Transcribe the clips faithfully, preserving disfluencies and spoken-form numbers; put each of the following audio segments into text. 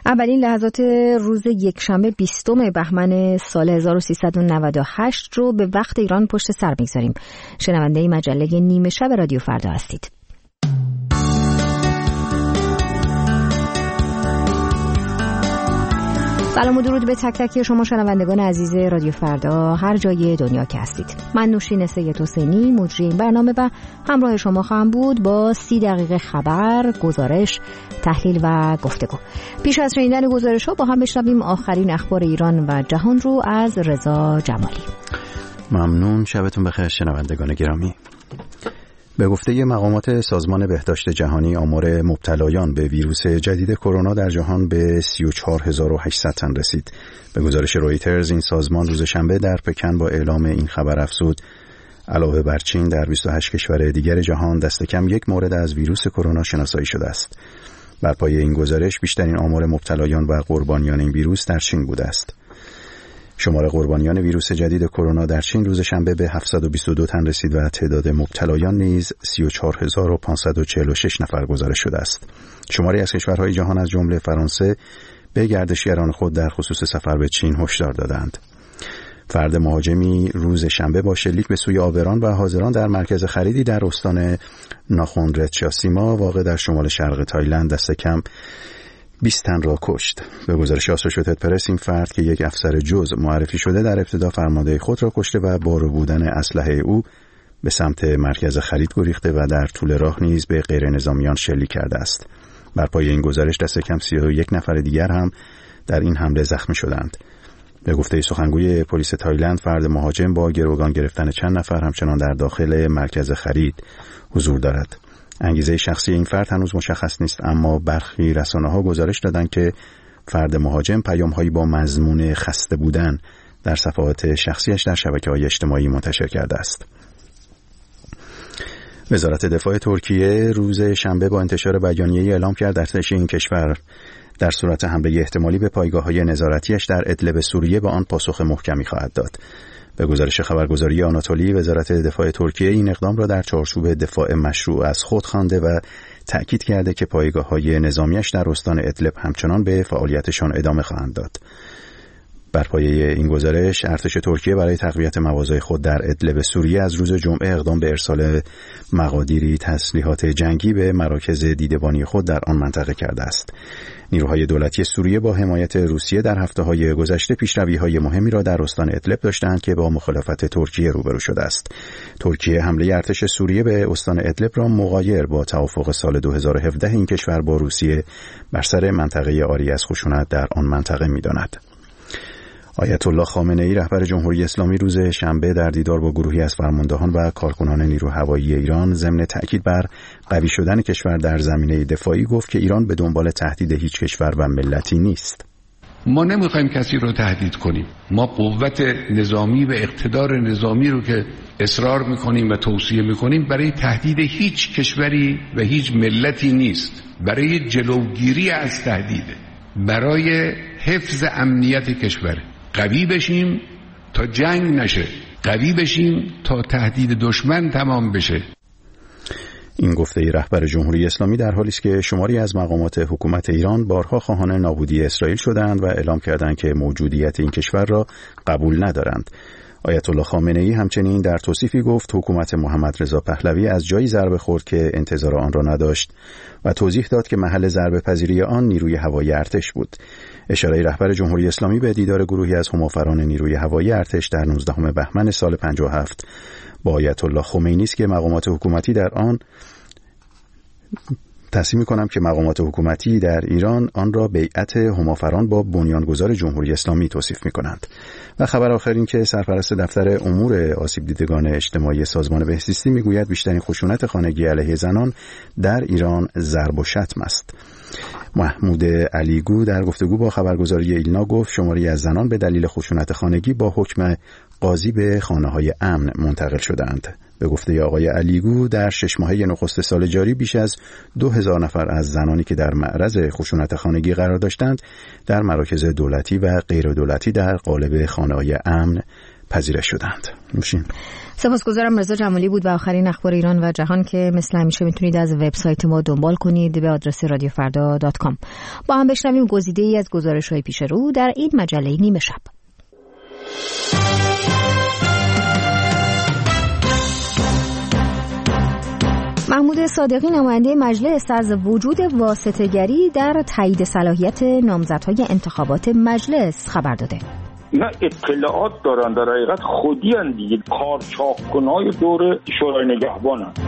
اولین لحظات روز یکشنبه بیستم بهمن سال هزار و سیصد و نود و هشت رو به وقت ایران پشت سر میگذاریم. شنونده مجله نیمه شب رادیو فردا هستید. سلام و درود به تک تک شما شنوندگان عزیز رادیو فردا هر جای دنیا که هستید. من نوشین سید حسینی مجری این برنامه و همراه شما خواهم بود با سی دقیقه خبر، گزارش، تحلیل و گفتگو. پیش از شنیدن گزارش‌ها با هم بشنویم آخرین اخبار ایران و جهان رو از رضا جمالی. ممنون، شبتون بخیر شنوندگان گرامی. به گفته مقامات سازمان بهداشت جهانی آمار مبتلایان به ویروس جدید کرونا در جهان به سی و چهار هزار و هشتصد تن رسید. به گزارش رویترز این سازمان روز شنبه در پکن با اعلام این خبر افزود علاوه بر چین در بیست و هشت کشور دیگر جهان دست کم یک مورد از ویروس کرونا شناسایی شده است. بر پایه این گزارش بیشترین آمار مبتلایان و قربانیان این ویروس در چین بوده است. شمار قربانیان ویروس جدید کرونا در چین روز شنبه به هفتصد و بیست و دو تن رسید و تعداد مبتلایان نیز سی و چهار هزار و پانصد و چهل و شش نفر گزارش شده است. شماری از کشورهای جهان از جمله فرانسه به گردشگران خود در خصوص سفر به چین هشدار دادند. فرد مهاجمی روز شنبه با شلیک به سوی آبران و حاضران در مرکز خریدی در استان ناخونرتچاسیما واقع در شمال شرق تایلند دست کم بیست تن را کشت. به گزارش آسوشیتد پرس این فرد که یک افسر جز معرفی شده در ابتدا فرمانده خود را کشته و با ربودن اسلحه او به سمت مرکز خرید گریخته و در طول راه نیز به غیر نظامیان شلیک کرده است. بر پایه این گزارش دست کم سی و یک نفر دیگر هم در این حمله زخمی شدند. به گفته سخنگوی پلیس تایلند فرد مهاجم با گروگان گرفتن چند نفر همچنان در داخل مرکز خرید حضور دارد. انگیزه شخصی این فرد هنوز مشخص نیست، اما برخی رسانه‌ها گزارش دادند که فرد مهاجم پیام‌هایی با مضمون خسته بودن در صفحات شخصیش در شبکه‌های اجتماعی منتشر کرده است. وزارت دفاع ترکیه روز شنبه با انتشار بیانیه‌ای اعلام کرد ارتش این کشور در صورت حمله احتمالی به پایگاه‌های نظارتیش در ادلب سوریه به آن پاسخ محکمی خواهد داد. به گزارش خبرگزاری آناتولی وزارت دفاع ترکیه این اقدام را در چارچوب دفاع مشروع از خود خوانده و تأکید کرده که پایگاه‌های نظامیش در استان ادلب همچنان به فعالیتشان ادامه خواهند داد. بر پایه این گزارش ارتش ترکیه برای تقویت مواضع خود در ادلب سوریه از روز جمعه اقدام به ارسال مقادیری تسلیحات جنگی به مراکز دیدبانی خود در آن منطقه کرده است. نیروهای دولتی سوریه با حمایت روسیه در هفته‌های گذشته پیشروی‌های مهمی را در استان ادلب داشتند که با مخالفت ترکیه روبرو شده است. ترکیه حمله ارتش سوریه به استان ادلب را مغایر با توافق سال دو هزار و هفده این کشور با روسیه بر سر منطقه عاری از خشونت در آن منطقه می‌داند. آیت الله خامنه‌ای رهبر جمهوری اسلامی روز شنبه در دیدار با گروهی از فرماندهان و کارکنان نیرو هوایی ایران ضمن تأکید بر قوی شدن کشور در زمینه دفاعی گفت که ایران به دنبال تهدید هیچ کشور و ملتی نیست. ما نمیخوایم کسی رو تهدید کنیم. ما قوت نظامی و اقتدار نظامی رو که اصرار میکنیم و توصیه میکنیم برای تهدید هیچ کشوری و هیچ ملتی نیست. برای جلوگیری از تهدیده. برای حفظ امنیت کشور. قوی بشیم تا جنگ نشه، قوی بشیم تا تهدید دشمن تمام بشه. این گفته ای رهبر جمهوری اسلامی در حالی است که شماری از مقامات حکومت ایران بارها خواهان نابودی اسرائیل شدند و اعلام کردند که موجودیت این کشور را قبول ندارند. آیت الله خامنه‌ای همچنین در توصیفی گفت حکومت محمد رضا پهلوی از جایی ضربه خورد که انتظار آن را نداشت و توضیح داد که محل ضربه پذیری آن نیروی هوایی ارتش بود. اشاره رهبر جمهوری اسلامی به دیدار گروهی از همافران نیروی هوایی ارتش در نوزدهم بهمن سال پنجاه و هفت با آیت الله خمینی است که مقامات حکومتی در آن تصمیم می‌کنم که مقامات حکومتی در ایران آن را بیعت همافران با بنیانگذار جمهوری اسلامی توصیف می‌کنند. و خبر آخر این که سرپرست دفتر امور آسیب دیدگان اجتماعی سازمان بهزیستی میگوید بیشترین خشونت خانگی علیه زنان در ایران ضرب و شتم است. محمود علیگو در گفتگو با خبرگزاری ایلنا گفت شماری از زنان به دلیل خشونت خانگی با حکم قاضی به خانه‌های امن منتقل شدند. به گفته آقای علیگو در شش ماهه نخست سال جاری بیش از دو هزار نفر از زنانی که در معرض خشونت خانگی قرار داشتند در مراکز دولتی و غیر دولتی در قالب خانه‌های امن پذیرش شدند. نوشین. سپاسگزارم. رضا جمالی بود با آخرین اخبار ایران و جهان که مثل همیشه میتونید از وبسایت ما دنبال کنید به آدرس رادیو فردا دات کام. با هم بشنویم گزیده‌ای از گزارش‌های پیش رو در این مجله نیمه شب. محمود صادقی نماینده مجلس از وجود واسطه‌گری در تایید صلاحیت نامزدهای انتخابات مجلس خبر داده. اینا اطلاعات دارن، در حقیقت خودی هن دیگه، کارچاکنای دور شورای نگهبان هن.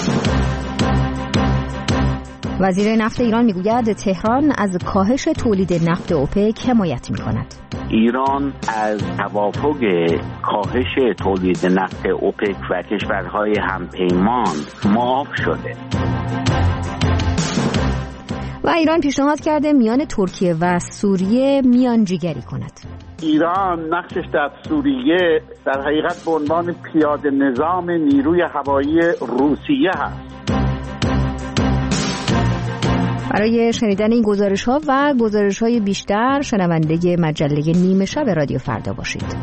وزیر نفت ایران میگوید تهران از کاهش تولید نفت اوپک حمایت میکند. ایران از توافق کاهش تولید نفت اوپک و کشورهای همپیمان معاف شده. و ایران پیشنهاد کرده میان ترکیه و سوریه میانجیگری کند. ایران نقشش در سوریه در حقیقت به عنوان پیاده نظام نیروی هوایی روسیه هست. برای شنیدن این گزارش‌ها و گزارش‌های بیشتر شنونده مجله نیمه شب رادیو فردا باشید.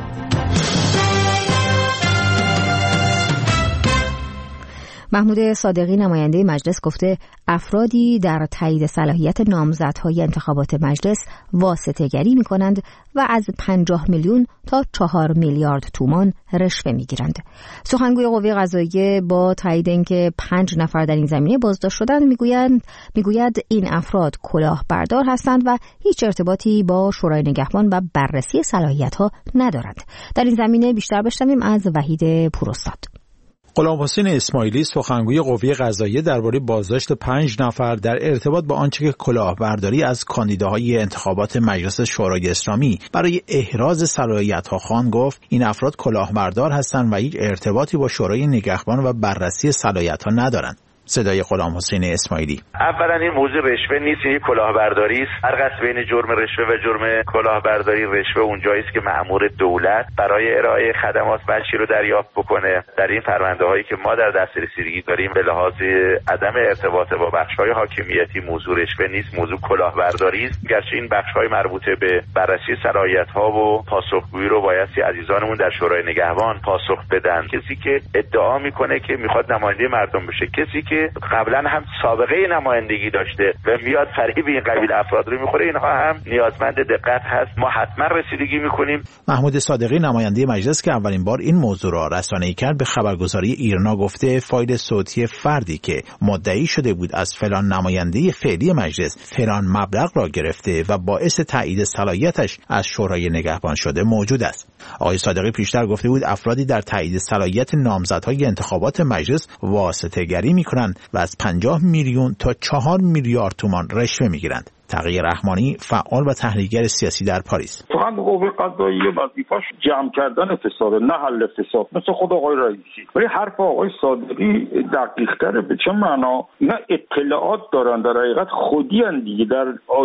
محمود صادقی نماینده مجلس گفته افرادی در تایید صلاحیت نامزدهای انتخابات مجلس واسطه‌گری می‌کنند و از پنجاه میلیون تا چهار میلیارد تومان رشوه می‌گیرند. سخنگوی قوه قضاییه با تایید اینکه پنج نفر در این زمینه بازداشت شدند میگویند میگوید این افراد کلاهبردار هستند و هیچ ارتباطی با شورای نگهبان و بررسی صلاحیت‌ها ندارند. در این زمینه بیشتر بشنویم از وحید پوراستاد. غلام حسین اسماعیلی سخنگوی قوه قضاییه درباره بازداشت پنج نفر در ارتباط با آنچه که کلاهبرداری از کاندیداهای انتخابات مجلس شورای اسلامی برای احراز صلاحیت‌ها خواند گفت این افراد کلاهبردار هستند و هیچ ارتباطی با شورای نگهبان و بررسی صلاحیت‌ها ندارند. صدای غلام حسین اسماعیلی. اولا این موضوع رشوه نیست، این کلاهبرداری است. فرق است بین جرم رشوه و جرم کلاهبرداری. رشوه اونجایی است که مأمور دولت برای ارائه خدمات بچی رو دریافت بکنه. در این پرونده هایی که ما در دست رسیدگی داریم به لحاظ عدم ارتباط با بخش های حاکمیتی موضوع رشوه نیست، موضوع کلاهبرداری است. گرچه این بخش های مربوطه به بررسی صلاحیت ها و پاسخگویی رو بایستی عزیزانمون در شورای نگهبان پاسخ بدن. کسی که ادعا میکنه که میخواد نماینده مردم بشه، کسی که قبلا هم سابقه نمایندگی داشته و میاد فریب این قبیل افراد رو میخوره، اینها هم نیازمند دقت هست. ما حتما رسیدگی میکنیم. محمود صادقی نماینده مجلس که اولین بار این موضوع را رسانه‌ای کرد به خبرگزاری ایرنا گفته فایل صوتی فردی که مدعی شده بود از فلان نماینده فعلی مجلس فلان مبلغ را گرفته و باعث تایید صلاحیتش از شورای نگهبان شده موجود است. آقای صادقی پیشتر گفته بود افرادی در تایید صلاحیت نامزدهای انتخابات مجلس واسطه‌گری می‌کنند و از پنجاه میلیون تا چهار میلیارد تومان رشوه میگیرند. تقی رحمانی فعال و تحلیلگر سیاسی در پاریس. فقط قوه قضاییه وظیفه‌اش جمع کردن فساد نه حل فساد، مثل خود آقای رئیسی. ولی حرف آقای صادقی دقیق‌تره. به چه معنا؟ نه اطلاعات دارن، در حقیقت خودی ان دیگه، در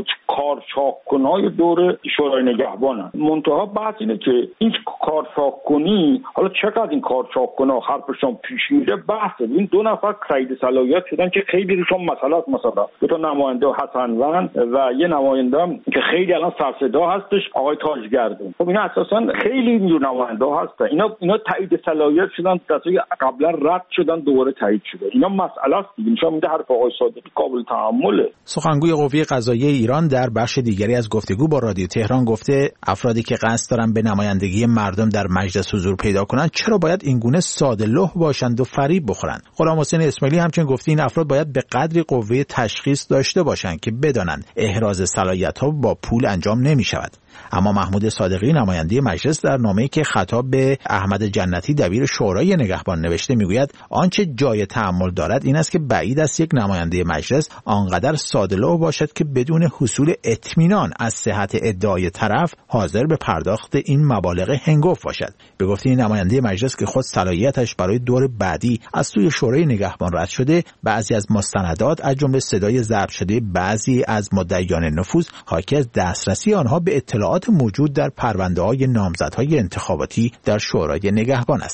کارچاکنای دور شورای نگهبانن. منتها بحث اینه که این کارچاکنی حالا چقدر این کارچاکنا حرفشون پیش میره بحثه. این دو نفر تایید صلاحیت شدن که خیلی روشون مسئله است، مثلا دو تا نماینده حسنوند و یه نماینده که خیلی الان سرصدا هستش آقای تاجگردون. خب اینا اساسا خیلی نیرو نماینده هستن. اینا اینا تایید صلاحیت شدن، دستای قبلا رد شدن دوباره تایید شده. اینا مسئله است دیگه. میشه میگه حرف آقای صادقی قابل تحمله. سخنگوی قوه قضاییه ایران در بخش دیگری از گفتگو با رادیو تهران گفته افرادی که قصد دارن به نمایندگی مردم در مجلس حضور پیدا کنند چرا باید اینگونه ساده‌لوح باشند و فریب بخورند. غلام حسین اسماعیلی همچنین گفته این افراد باید به قدری قوه تشخیص داشته باشند که بدانند احراز صلاحیت‌ها با پول انجام نمی‌شود. اما محمود صادقی نماینده مجلس در نامه‌ای که خطاب به احمد جنتی دبیر شورای نگهبان نوشته میگوید آنچه جای تأمل دارد این است که بعید است یک نماینده مجلس آنقدر ساده‌لوح باشد که بدون حصول اطمینان از صحت ادعای طرف حاضر به پرداخت این مبالغ هنگفت باشد. به گفته این نماینده مجلس که خود صلاحیتش برای دور بعدی از سوی شورای نگهبان رد شده، بعضی از مستندات از جمله صدای ضبط شده بعضی از مدعیان نفوذ حاکی از دسترسی آنها به اطلاعات موجود در پرونده‌های نامزدهای انتخاباتی در شورای نگهبان است.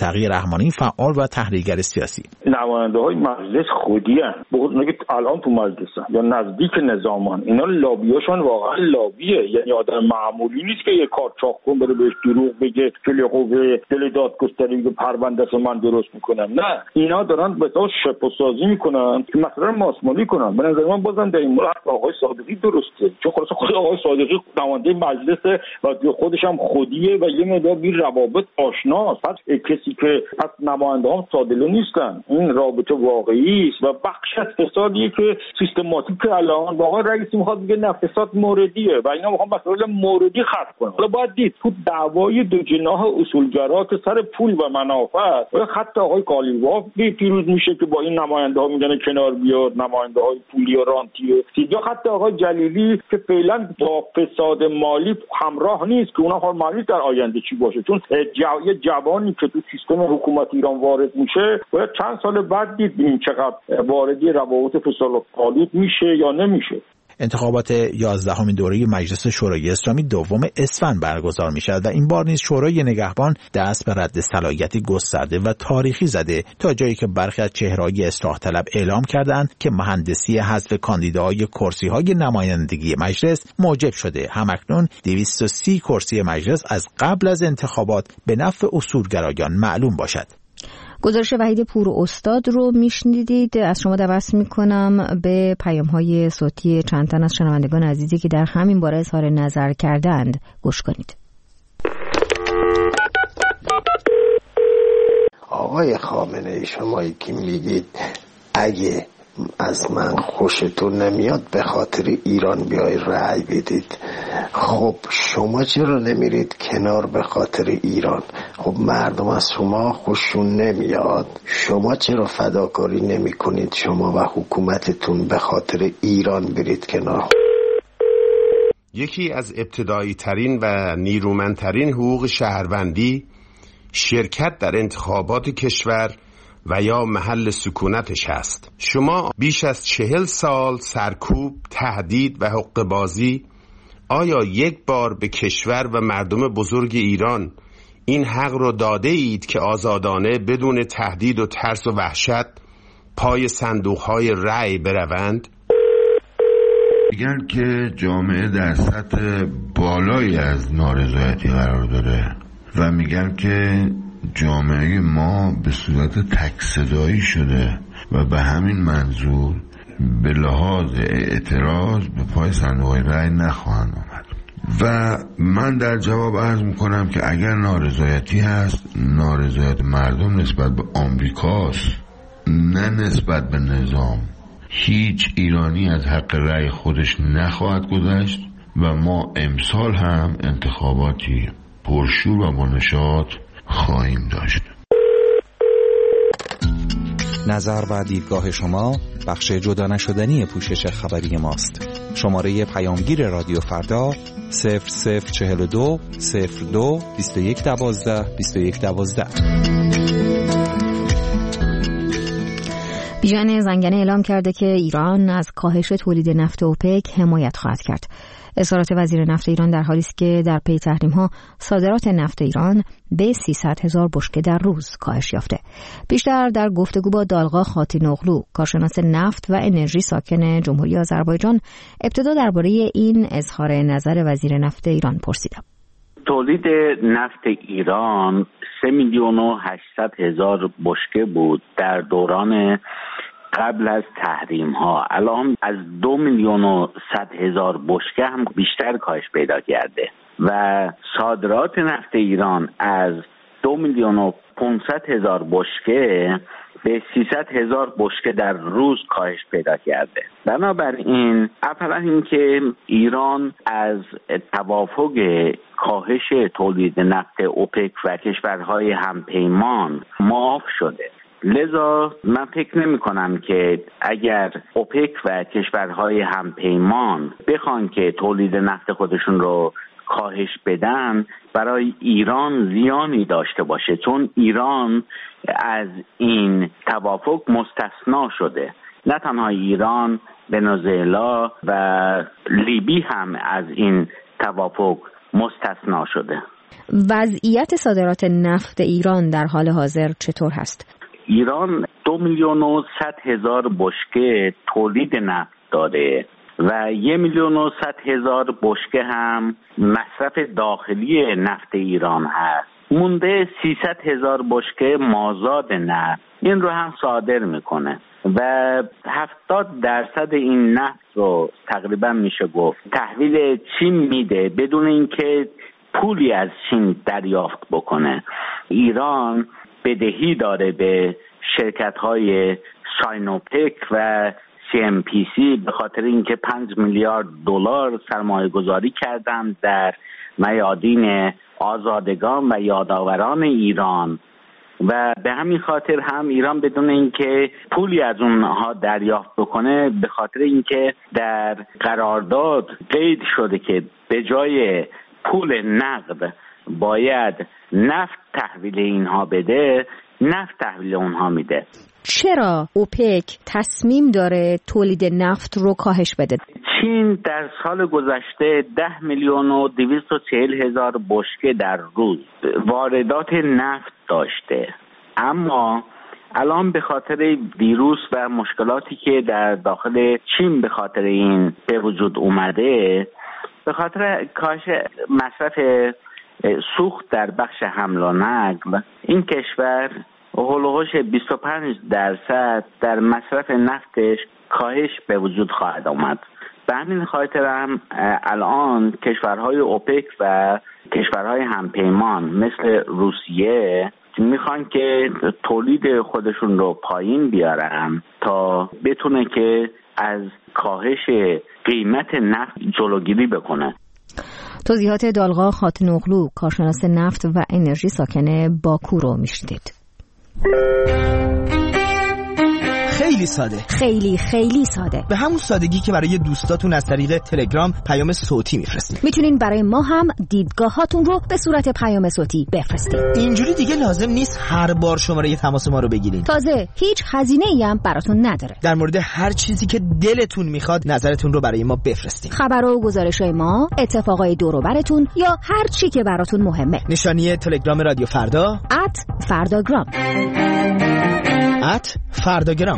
تقی رحمانی فعال و تحلیلگر سیاسی. نماینده های مجلس خودی هستند، بگید الان تو مجلسن یا نزدیک نظامان، اینا لابیاشون واقعا لابیه، یعنی آدم معمولی نیست که یه کار چاق کن بره بهش دروغ بگه که قوه دل دادگستری پروندهشو من درست میکنم. نه، اینا دارن به تو شپ سازی میکنن که مثلا ماسمالی کنن. به نظر من بازم در این مورد آقای صادقی درسته، چون خلاص خود آقای صادقی نماینده مجلس و خودش هم خودیه و یه مقدار بی روابط آشناست. پس کسی که پس نماینده هم سادلو نیستن، این رابطه واقعی است و بخش از فسادیه که سیستماتیک الان واقعا رئیس میخواد بگه نه فساد موردیه و اینا میخوان مسائل موردی خلق کنن. حالا باید دید تو دعوای دو جناح اصولگرا که سر پول و منافع و خط آقای قالیباف پیروز میشه که با این نماینده ها میگن کنار بیاد، نماینده های پولی و رانتی، یا خط آقای جلیلی که فعلا با فساد مالی همراه نیست که اونها حال مالی در آینده چی باشه، چون یه جوانی که تو سیستم حکومت ایران وارد میشه باید چند سال بعد دید ببینیم چقدر واردی روابط فساد آلود میشه یا نمیشه. انتخابات یازدهمین دوره مجلس شورای اسلامی دوم اسفند برگزار می شود و این بار نیز شورای نگهبان دست به رد صلاحیتی گسترده و تاریخی زده، تا جایی که برخی از چهره‌های اصلاح طلب اعلام کردند که مهندسی حذف کاندیداهای کرسی‌های نمایندگی مجلس موجب شده همکنون دویست و سی کرسی مجلس از قبل از انتخابات به نفع اصولگرایان معلوم باشد. گزارش وحید پور استاد رو میشنیدید. از شما دعوت میکنم به پیام‌های صوتی چند تن از شنوندگان عزیزی که در همین باره اظهار نظر کردند گوش کنید. آقای خامنه‌ای، شمایی که میگید اگه از من خوشتون نمیاد به خاطر ایران بیای رأی بدید، خب شما چرا نمیرید کنار به خاطر ایران؟ خب مردم از شما خوششون نمیاد، شما چرا فداکاری نمی کنید شما و حکومتتون به خاطر ایران برید کنار؟ یکی از ابتدایی ترین و نیرومندترین حقوق شهروندی شرکت در انتخابات کشور و یا محل سکونتش هست. شما بیش از چهل سال سرکوب، تهدید و حقه بازی، آیا یک بار به کشور و مردم بزرگ ایران این حق رو داده اید که آزادانه بدون تهدید و ترس و وحشت پای صندوق‌های رأی بروند؟ میگن که جامعه در سطح بالایی از نارضایتی قرار داره و میگن که جامعه ما به صورت تک‌صدایی شده و به همین منظور به لحاظ اعتراض به پای صندوق رأی نخواهند آمد. و من در جواب عرض میکنم که اگر نارضایتی هست، نارضایت مردم نسبت به آمریکاست، نه نسبت به نظام. هیچ ایرانی از حق رأی خودش نخواهد گذشت و ما امسال هم انتخاباتی پرشور و با نشاط خواهیم داشت. نظر و دیدگاه شما بخش جدا نشدنی پوشش خبری ماست. شماره پیامگیر رادیو فردا صفر صفر چهل و دو صفر دو بیست و یک دوازده بیست و یک دوازده. بیژن زنگنه اعلام کرده که ایران از کاهش تولید نفت اوپک حمایت خواهد کرد. اظهارات وزیر نفت ایران در حالی است که در پی تحریم‌ها صادرات نفت ایران به سیصد هزار بشکه در روز کاهش یافته. بیشتر در گفتگو با دالغا خاتینوغلو، کارشناس نفت و انرژی ساکن جمهوری آذربایجان، ابتدا درباره این اظهار نظر وزیر نفت ایران پرسیدم. تولید نفت ایران سه میلیون و هشتصد هزار بشکه بود در دوران قبل از تحریم ها. الان از دو میلیون و صد هزار بشکه هم بیشتر کاهش پیدا کرده و صادرات نفت ایران از دو میلیون و پانصد هزار بشکه به سیصد هزار بشکه در روز کاهش پیدا کرده. بنابراین اولا اینکه ایران از توافق کاهش تولید نفت اوپک و کشورهای همپیمان معاف شده. لذا من فکر نمی کنم که اگر اوپک و کشورهای همپیمان بخوان که تولید نفت خودشون رو کاهش بدن برای ایران زیانی داشته باشه، چون ایران از این توافق مستثنا شده. نه تنها ایران، ونزوئلا و لیبی هم از این توافق مستثنا شده. وضعیت صادرات نفت ایران در حال حاضر چطور هست؟ ایران دو میلیون و صد هزار بشکه تولید نفت داره و یک میلیون و صد هزار بشکه هم مصرف داخلی نفت ایران هست. مونده سیصد هزار بشکه مازاد نفت، این رو هم صادر میکنه و هفتاد درصد این نفت رو تقریبا میشه گفت تحویل چین میده بدون اینکه پولی از چین دریافت بکنه. ایران بدهی داره به شرکت‌های ساینوپک و سی ام پی سی به خاطر اینکه پنج میلیارد دلار سرمایه گذاری کردند در میادین آزادگان و یادآوران ایران و به همین خاطر هم ایران بدون اینکه پولی از اونها دریافت بکنه، به خاطر اینکه در قرارداد قید شده که به جای پول نقد باید نفت تحویل اینها بده، نفت تحویل اونها میده. چرا اوپک تصمیم داره تولید نفت رو کاهش بده؟ چین در سال گذشته ده میلیون و دویست و چهل هزار بشکه در روز واردات نفت داشته، اما الان به خاطر ویروس و مشکلاتی که در داخل چین به خاطر این به وجود اومده، به خاطر کاهش مصرف سوخت در بخش حمل و نقل، این کشور هولوش بیست و پنج درصد در مصرف نفتش کاهش به وجود خواهد آمد. به همین خاطر هم الان کشورهای اوپک و کشورهای همپیمان مثل روسیه میخوان که تولید خودشون رو پایین بیارن تا بتونه که از کاهش قیمت نفت جلوگیری بکنه. توضیحات دالغا خاتنوغلو، کارشناس نفت و انرژی ساکن باکو رو میشنیدید. خیلی ساده، خیلی خیلی ساده، به همون سادگی که برای دوستاتون از طریق تلگرام پیام صوتی میفرستین. میتونین برای ما هم دیدگاهاتون رو به صورت پیام صوتی بفرستین. اینجوری دیگه لازم نیست هر بار شماره تماس ما رو بگیرین. تازه هیچ هزینه‌ای هم براتون نداره. در مورد هر چیزی که دلتون میخواد نظرتون رو برای ما بفرستین. خبر و گزارش‌های ما، اتفاقای دور و براتون یا هر چی که براتون مهمه. نشانی تلگرام رادیو فردا ات فرداگرام ات فرداگرام.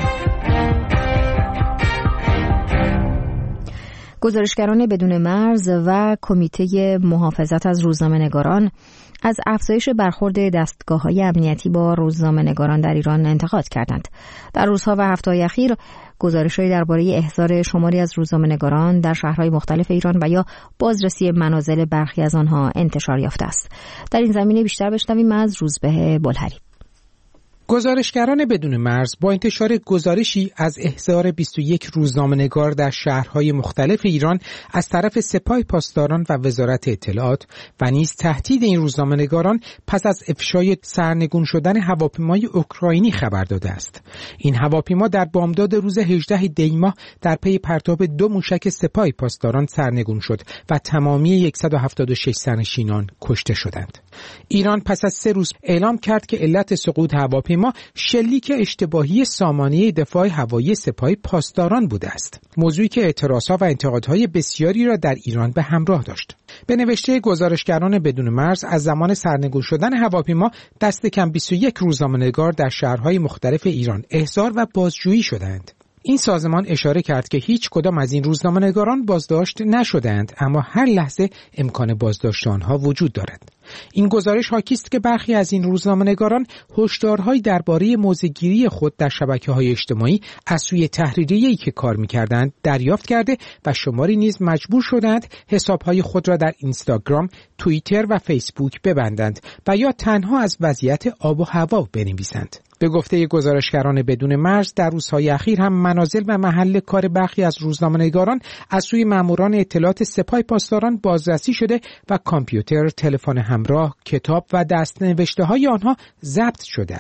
گزارشگران بدون مرز و کمیته محافظت از روزنامه‌نگاران از افزایش برخورد دستگاه‌های امنیتی با روزنامه‌نگاران در ایران انتقاد کردند. در روزها و هفته‌های اخیر گزارش‌هایی درباره احضار شماری از روزنامه‌نگاران در شهرهای مختلف ایران و یا بازرسی منازل برخی از آنها انتشار یافته است. در این زمینه بیشتر بشنویم از روزبه بلهری. گزارشگران بدون مرز با انتشار گزارشی از احضار بیست و یک روزنامه‌نگار در شهرهای مختلف ایران از طرف سپاه پاسداران و وزارت اطلاعات و نیز تهدید این روزنامه‌نگاران پس از افشای سرنگون شدن هواپیمای اوکراینی خبر داده است. این هواپیما در بامداد روز هجدهم دی ماه در پی پرتاب دو موشک سپاه پاسداران سرنگون شد و تمامی صد و هفتاد و شش سرنشینان کشته شدند. ایران پس از سه روز اعلام کرد که علت سقوط هواپیما ما شلیک اشتباهی سامانه دفاع هوایی سپاه پاسداران بوده است. موضوعی که اعتراضها و انتقادهای بسیاری را در ایران به همراه داشت. به نوشته گزارشگران بدون مرز از زمان سرنگون شدن هواپیما دست کم بیست و یک روزنامه‌نگار در شهرهای مختلف ایران احضار و بازجویی شدند. این سازمان اشاره کرد که هیچ کدام از این روزنامه‌نگاران بازداشت نشدند، اما هر لحظه امکان بازداشت آنها وجود دارد. این گزارش حاکی است که برخی از این روزنامه‌نگاران هشدارهایی درباره موضع‌گیری خود در شبکه‌های اجتماعی از سوی تحریریه‌ای که کار می‌کردند دریافت کرده و شماری نیز مجبور شدند حساب‌های خود را در اینستاگرام، توییتر و فیسبوک ببندند و یا تنها از وضعیت آب و هوا بنویسند. به گفته گزارشگران بدون مرز در روزهای اخیر هم منازل و محل کار برخی از روزنامه‌نگاران از سوی ماموران اطلاعات سپاه پاسداران بازرسی شده و کامپیوتر، تلفن همراه، کتاب و دست‌نوشته‌های آنها ضبط شده است.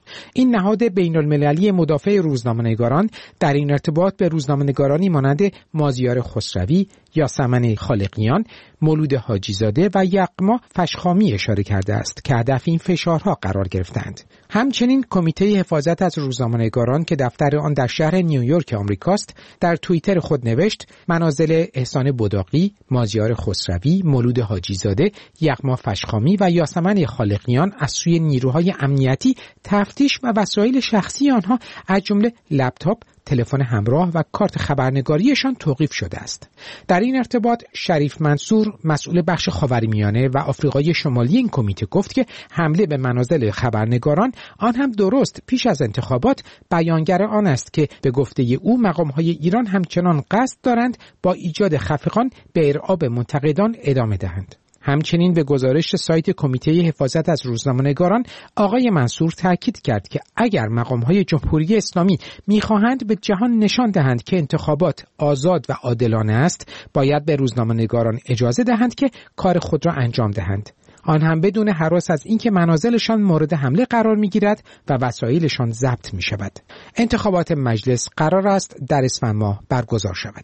این نهاد بین‌المللی مدافع روزنامه‌نگاران در این ارتباط به روزنامه‌نگارانی مانند مازیار خسروی، یاسمن خالقیان، مولود حاجیزاده و یغما فشخامی اشاره کرده است که هدف این فشارها قرار گرفتند. همچنین کمیته حفاظت از روزنامه‌نگاران که دفتر آن در شهر نیویورک آمریکاست در توییتر خود نوشت منازل احسان بداقی، مازیار خسروی، مولود حاجیزاده، یغما فشخامی و یاسمن خالقیان از سوی نیروهای امنیتی تفتیش و وسایل شخصی آنها از جمله لپتاپ، تلفن همراه و کارت خبرنگاریشان توقیف شده است. در این ارتباط شریف منصور مسئول بخش خاورمیانه و آفریقای شمالی این کمیته گفت که حمله به منازل خبرنگاران آن هم درست پیش از انتخابات بیانگر آن است که به گفته او مقام‌های ایران همچنان قصد دارند با ایجاد خفقان به ارعاب منتقدان ادامه دهند. همچنین به گزارش سایت کمیته حفاظت از روزنامه‌نگاران آقای منصور تاکید کرد که اگر مقام‌های جمهوری اسلامی می‌خواهند به جهان نشان دهند که انتخابات آزاد و عادلانه است، باید به روزنامه‌نگاران اجازه دهند که کار خود را انجام دهند. آن هم بدون هراس از اینکه منازلشان مورد حمله قرار می‌گیرد و وسایلشان ضبط می‌شود. انتخابات مجلس قرار است در اسفند ماه برگزار شود.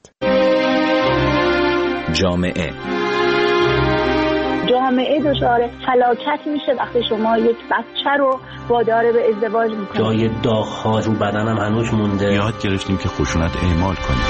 جامعه جامعه دچار فلاکت میشه وقتی شما یک بچه رو وادار به ازدواج میکنید. جای داغ‌ها رو بدنم هنوز مونده. یاد گرفتیم که خشونت اعمال کنیم.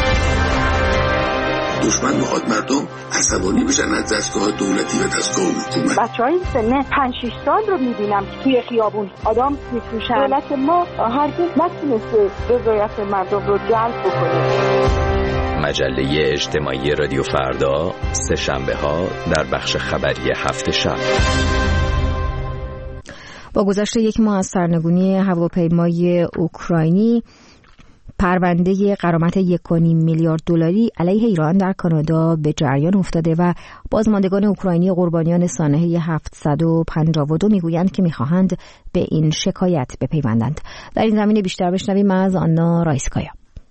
دشمن میخواد مردم عصبانی بشن از دستگاه دولتی و دستگاه حکومت. بچهای سن پنج شش سال رو میبینم توی خیابون آدم میفروشن. دولت ما هرگز نتونسته رضایت مردم رو جلب بکنه. مجله اجتماعی رادیو فردا سه شنبه ها در بخش خبری هفت شب. با گذشت یک ماه از سرنگونی هواپیمای اوکراینی، پرونده غرامت یک و نیم میلیارد دلاری علیه ایران در کانادا به جریان افتاده و بازماندگان اوکراینی قربانیان سانحه هفتصد و پنجاه و دو میگویند که میخواهند به این شکایت بپیوندند. در این زمینه بیشتر بشنویم از آنا رایسکایا.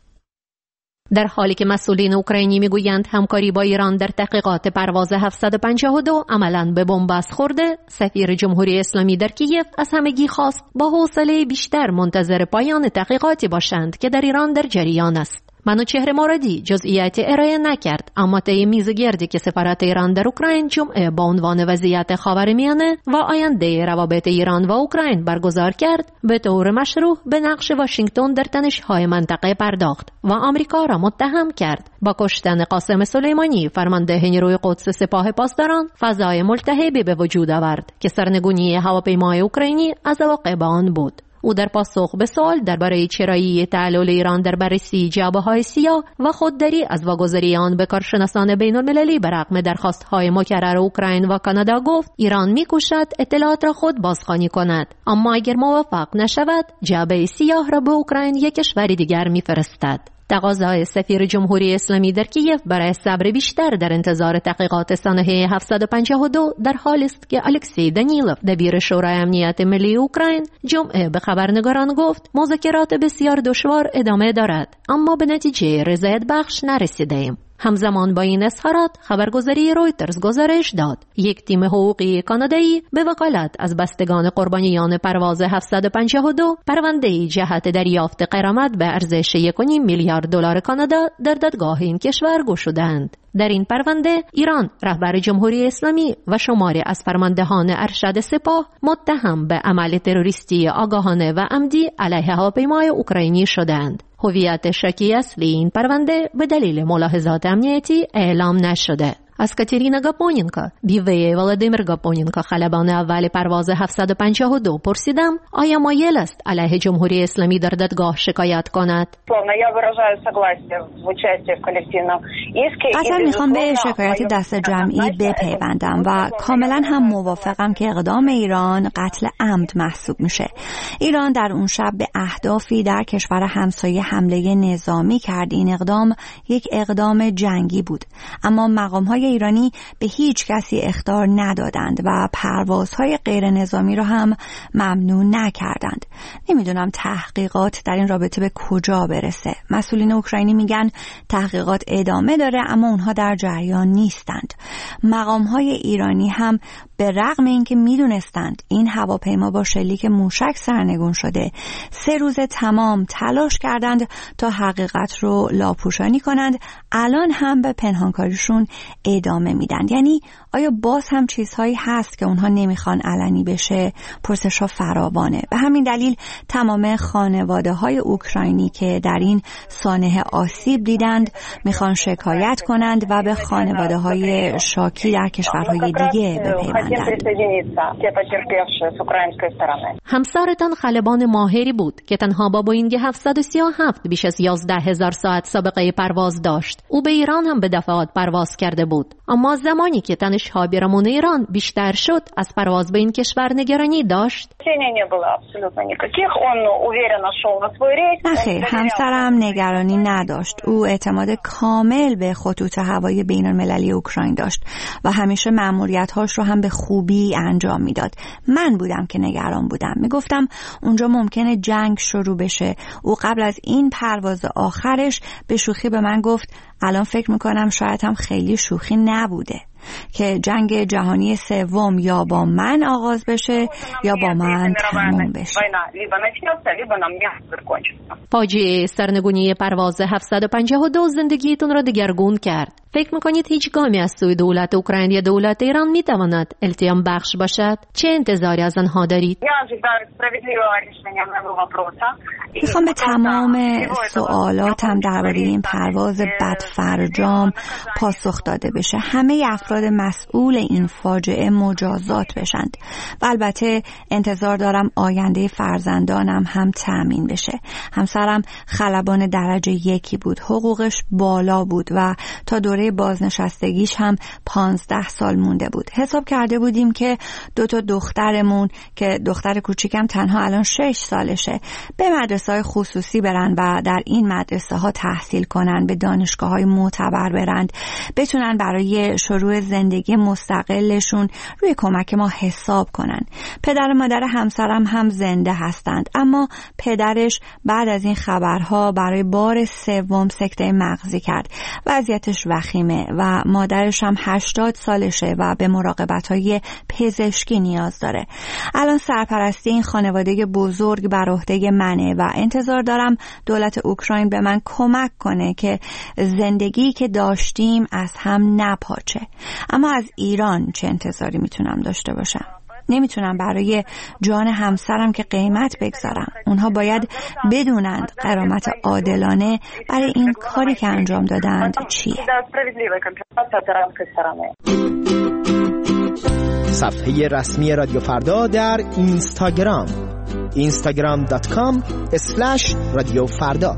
در حالی که مسئولین اوکراینی میگویند همکاری با ایران در تحقیقات پرواز هفتصد و پنجاه و دو عملاً به بنبست خورده، سفیر جمهوری اسلامی در کیف از همگی خواست با حوصله بیشتر منتظر پایان تحقیقاتی باشند که در ایران در جریان است. منوچهر مرادی جزئیات ارائه نکرد، اما طی میز گردی که سفارت ایران در اوکراین جمعه با عنوان وضعیت خاورمیانه و آینده روابط ایران و اوکراین برگزار کرد، به طور مشروع به نقش واشنگتن در تنش‌های منطقه پرداخت و آمریکا را متهم کرد. با کشتن قاسم سلیمانی فرمانده نیروی قدس سپاه پاسداران، فضای ملتهبی به وجود آورد که سرنگونی هواپیمای اوکراینی از عواقب آن بود. او در پاسخ به سوال درباره چرایی تعلل ایران در بررسی جعبه‌های سیاه و خودداری از واگذاری آن به کارشناسان بین‌المللی بر رغم درخواست‌های مکرر اوکراین و کانادا گفت ایران می‌کوشد اطلاعات را خود بازخوانی کند، اما اگر موفق نشود جعبه سیاه را به اوکراین یک کشور دیگر می‌فرستد. تقاضای سفیر جمهوری اسلامی در کیف برای صبر بیشتر در انتظار تحقیقات سانحه هفتصد و پنجاه و دو در حالی است که الکسی دانیلوف دبیر شورای امنیت ملی اوکراین جمعه به خبرنگاران گفت مذاکرات بسیار دشوار ادامه دارد، اما به نتیجه رضایت بخش نرسیدیم. همزمان با این اظهارات خبرگزاری رویترز گزارش داد یک تیم حقوقی کانادایی به وکالت از بستگان قربانیان پرواز هفتصد و پنجاه و دو پرونده‌ای جهت دریافت غرامت به ارزش یک و نیم میلیارد دلار کانادا در دادگاه این کشور گشودند. در این پرونده ایران رهبر جمهوری اسلامی و شماری از فرماندهان ارشد سپاه متهم به عمل تروریستی آگاهانه و عمدی علیه هواپیمای اوکراینی شدند. هویت شکی اصلی این پرونده به دلیل ملاحظات امنیتی اعلام نشده. از کاترینا گاپونینکا، بیوه ولادیمیر گاپونینکا خلبان اول پرواز هفتصد و پنجاه و دو پرسیدم آیا مایل است علیه جمهوری اسلامی در دادگاه شکایت کند؟ قطعا میخوام به شکایت دست جمعی بپیوندم و کاملا هم موافقم که اقدام ایران قتل عمد محسوب میشه. ایران در اون شب به اهدافی در کشور همسایه حمله نظامی کرد. این اقدام یک اقدام جنگی بود، اما مقام‌های ایرانی به هیچ کسی اخطار ندادند و پروازهای غیر نظامی را هم ممنوع نکردند. نمیدونم تحقیقات در این رابطه به کجا برسه. مسئولین اوکراینی میگن تحقیقات ادامه داره، اما اونها در جریان نیستند. مقام‌های ایرانی هم به رغم اینکه میدونستند این هواپیما با شلیک موشک سرنگون شده، سه روز تمام تلاش کردند تا حقیقت رو لاپوشانی کنند. الان هم به پنهانکاریشون ادامه میدن. یعنی آیا باز هم چیزهایی هست که اونها نمیخوان علنی بشه؟ پرسش‌ها فراوانه. به همین دلیل تمام خانواده‌های اوکراینی که در این سانحه آسیب دیدند میخوان شکایت کنند و به خانواده‌های شاکی در کشورهای دیگه بپیوندند. همسرتان خلبان ماهری بود که تنها با بوئینگ هفتصد و سی و هفت بیش از یازده هزار ساعت سابقه پرواز داشت. او به ایران هم به دفعات پرواز کرده بود، اما زمانی که تنش ها بیرون ایران بیشتر شد از پرواز به این کشور نگرانی داشت. نخیر، همسرم نگرانی نداشت. او اعتماد کامل به خطوط هوایی بین المللی اوکراین داشت و همیشه مأموریت‌هاش رو هم به خوبی انجام میداد. من بودم که نگران بودم. میگفتم اونجا ممکنه جنگ شروع بشه. او قبل از این پرواز آخرش به شوخی به من گفت الان فکر میکنم شاید هم خیلی شوخی نبوده که جنگ جهانی سوم یا با من آغاز بشه یا با من تموم بشه. فاجعه سرنگونی پرواز هفتصد و پنجاه و دو زندگیتون را دگرگون کرد. فکر میکنید هیچ گامی از سوی دولت اوکراین یا دولت ایران میتواند التیام بخش باشد؟ چه انتظاری از آنها دارید؟ میخوام به تمام سوالاتم درباره این پرواز بدفرجام پاسخ داده بشه. همه افراد مسئول این فاجعه مجازات بشند و البته انتظار دارم آینده فرزندانم هم تأمین بشه. همسرم خلبان درجه یکی بود، حقوقش بالا بود و تا دوره بازنشستگیش هم پانزده سال مونده بود. حساب کرده بودیم که دو تا دخترمون که دختر کوچیکم تنها الان شش سالشه به مدرسه‌های خصوصی برن و در این مدرسه ها تحصیل کنن، به دانشگاه های معتبر برند، بتونن برای شروع زندگی مستقلشون روی کمک ما حساب کنن. پدر و مادر همسرم هم زنده هستند، اما پدرش بعد از این خبرها برای بار سوم سکته مغزی کرد. وضعیتش وخیمه و مادرش هم هشتاد سالشه و به مراقبت‌های پزشکی نیاز داره. الان سرپرستی این خانواده بزرگ بر عهده منه و انتظار دارم دولت اوکراین به من کمک کنه که زندگی که داشتیم از هم نپاچه. اما از ایران چه انتظاری میتونم داشته باشم؟ نمیتونم برای جان همسرم که قیمت بگذارم. اونها باید بدونند غرامت عادلانه برای این کاری که انجام دادند چیه. صفحه رسمی رادیو فردا در اینستاگرام اینستاگرام دات کام اسلش رادیو فردا.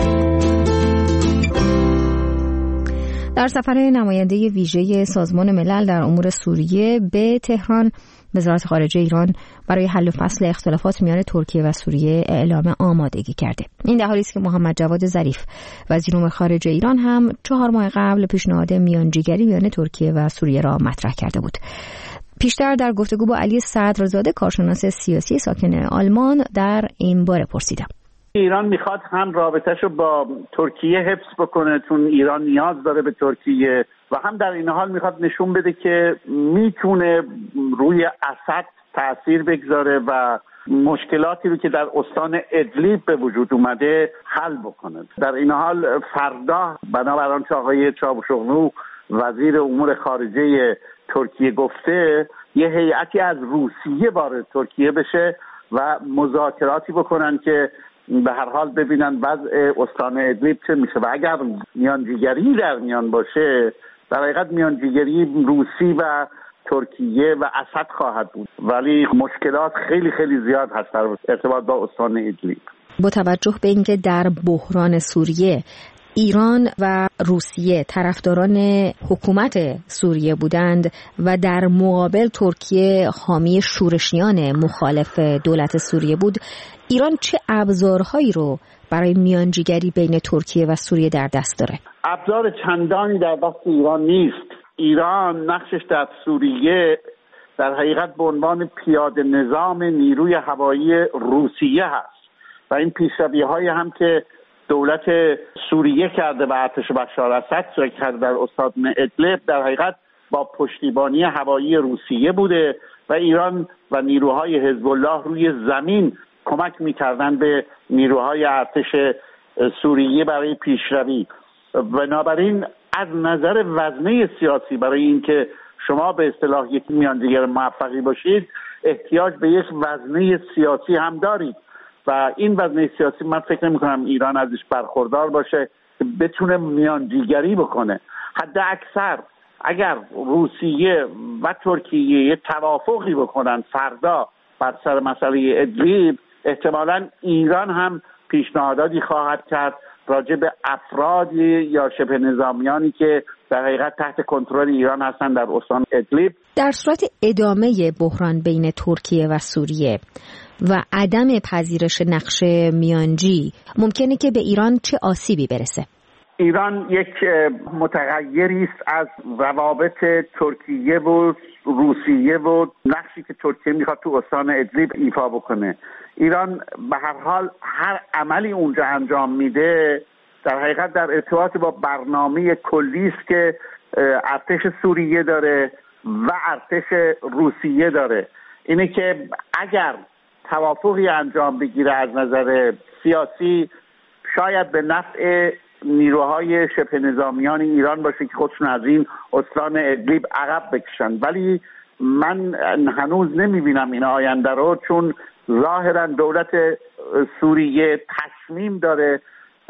در سفر نماینده ویژه سازمان ملل در امور سوریه به تهران، وزارت خارجه ایران برای حل و فصل اختلافات میان ترکیه و سوریه اعلام آمادگی کرده. این در حالی است که محمد جواد ظریف وزیر امور خارجه ایران هم چهار ماه قبل پیشنهاد میانجیگری میان ترکیه و سوریه را مطرح کرده بود. پیشتر در گفتگو با علی صدرزاده کارشناس سیاسی ساکن آلمان در این باره پرسیدم. ایران میخواد هم رابطه‌ش رو با ترکیه حفظ بکنه چون ایران نیاز داره به ترکیه و هم در این حال میخواد نشون بده که میتونه روی اسد تأثیر بگذاره و مشکلاتی رو که در استان ادلیب به وجود اومده حل بکنه. در این حال فردا بنابر آنچه آقای چاوشوغلو وزیر امور خارجه ترکیه گفته، یه هیئتی از روسیه وارد ترکیه بشه و مذاکراتی بکنن که به هر حال ببینن وضع استان ادلیب چه میشه و اگر میانجیگری در میان باشه، در حقیقت میانجیگری روسی و ترکیه و اسد خواهد بود، ولی مشکلات خیلی خیلی زیاد هست در ارتباط با استان ادلیب. با توجه به اینکه در بحران سوریه ایران و روسیه طرفداران حکومت سوریه بودند و در مقابل ترکیه حامی شورشیان مخالف دولت سوریه بود، ایران چه ابزارهایی رو برای میانجیگری بین ترکیه و سوریه در دست داره؟ ابزار چندانی در دست ایران نیست. ایران نقشش در سوریه در حقیقت به عنوان پیاده نظام نیروی هوایی روسیه هست و این پیشروی‌های هم که دولت سوریه کرده و ارتش بشار اسد کرده در استان ادلب در حقیقت با پشتیبانی هوایی روسیه بوده و ایران و نیروهای حزب الله روی زمین کمک می‌کردند به نیروهای ارتش سوریه برای پیشروی. بنابراین از نظر وزنه سیاسی برای اینکه شما به اصطلاح یک میانجیگر موفقی باشید احتیاج به یک وزنه سیاسی هم دارید و این وزنه سیاسی من فکر نمی‌کنم ایران ازش برخوردار باشه که بتونه میانجیگری بکنه. حد اکثر اگر روسیه و ترکیه یه توافقی بکنن فردا بر سر مسئله ادلیب، احتمالاً ایران هم پیشنهاداتی خواهد کرد راجع به افرادی یا شبه نظامیانی که در حقیقت تحت کنترل ایران هستند در استان ادلیب. در صورت ادامه بحران بین ترکیه و سوریه و عدم پذیرش نقش میانجی ممکنه که به ایران چه آسیبی برسه؟ ایران یک متغیری است از روابط ترکیه و روسیه و نقشی که ترکیه میخواد تو استان ادلیب ایفا بکنه. ایران به هر حال هر عملی اونجا انجام میده در حقیقت در ارتباط با برنامه کلی است که ارتش سوریه داره و ارتش روسیه داره. اینه که اگر توافقی انجام بگیره از نظر سیاسی شاید به نفع نیروهای شبه نظامیان ایران باشه که خودشون از این استان ادلیب عقب بکشن، ولی من هنوز نمیبینم این آینده رو، چون ظاهرا دولت سوریه تصمیم داره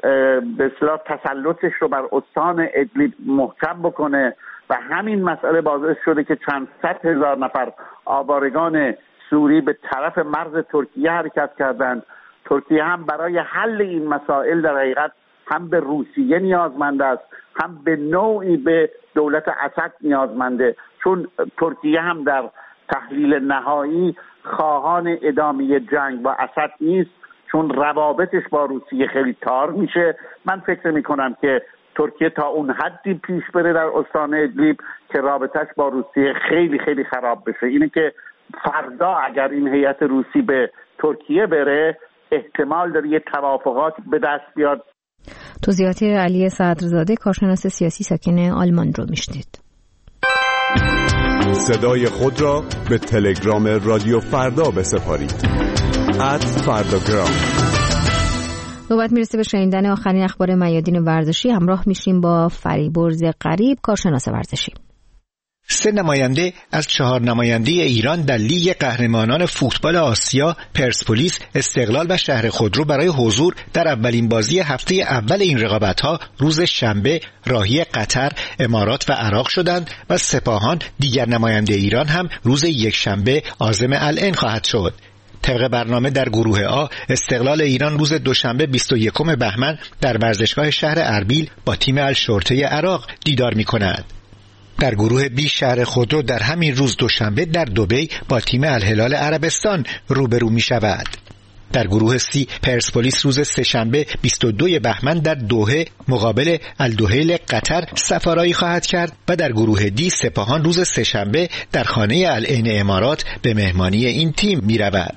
به اصطلاح تسلطش رو بر استان ادلیب محکم بکنه و همین مسئله باعث شده که چند صد هزار نفر آوارگان سوری به طرف مرز ترکیه حرکت کردند. ترکیه هم برای حل این مسائل در حقیقت هم به روسیه نیازمند است، هم به نوعی به دولت اسد نیازمنده، چون ترکیه هم در تحلیل نهایی خواهان ادامه جنگ با اسد نیست، چون روابطش با روسیه خیلی تار میشه. من فکر میکنم که ترکیه تا اون حدی پیش بره در استان ادلیب که رابطش با روسیه خیلی خیلی خراب بشه. اینه که فردا اگر این هیئت روسی به ترکیه بره احتمال داره یه توافقات به دست بیاد. توضیحات علی صدرزاده کارشناس سیاسی ساکن آلمان رو میشنید. صدای خود را به تلگرام رادیو فردا بسپارید. ات فرداگرام. نوبت میرسه به شنیدن آخرین اخبار میادین ورزشی. همراه میشیم با فریبرز قریب، کارشناس ورزشی. سه نماینده از چهار نماینده ایران در لیگ قهرمانان فوتبال آسیا، پرسپولیس، استقلال و شهر خودرو برای حضور در اولین بازی هفته اول این رقابت‌ها روز شنبه راهی قطر، امارات و عراق شدند و سپاهان دیگر نماینده ایران هم روز یکشنبه عازم العین خواهد شد. طبق برنامه در گروه آ، استقلال ایران روز دوشنبه بیست و یکم بهمن در ورزشگاه شهر اربیل با تیم الشرطه عراق دیدار می‌کند. در گروه بی شهر خودرو در همین روز دوشنبه در دبی با تیم الهلال عربستان روبرو می شود. در گروه سی پرسپولیس روز سه‌شنبه بیست و دوم بهمن در دوحه مقابل الدوحیل قطر سفارایی خواهد کرد و در گروه دی سپاهان روز سه‌شنبه در خانه العین امارات به مهمانی این تیم می رود.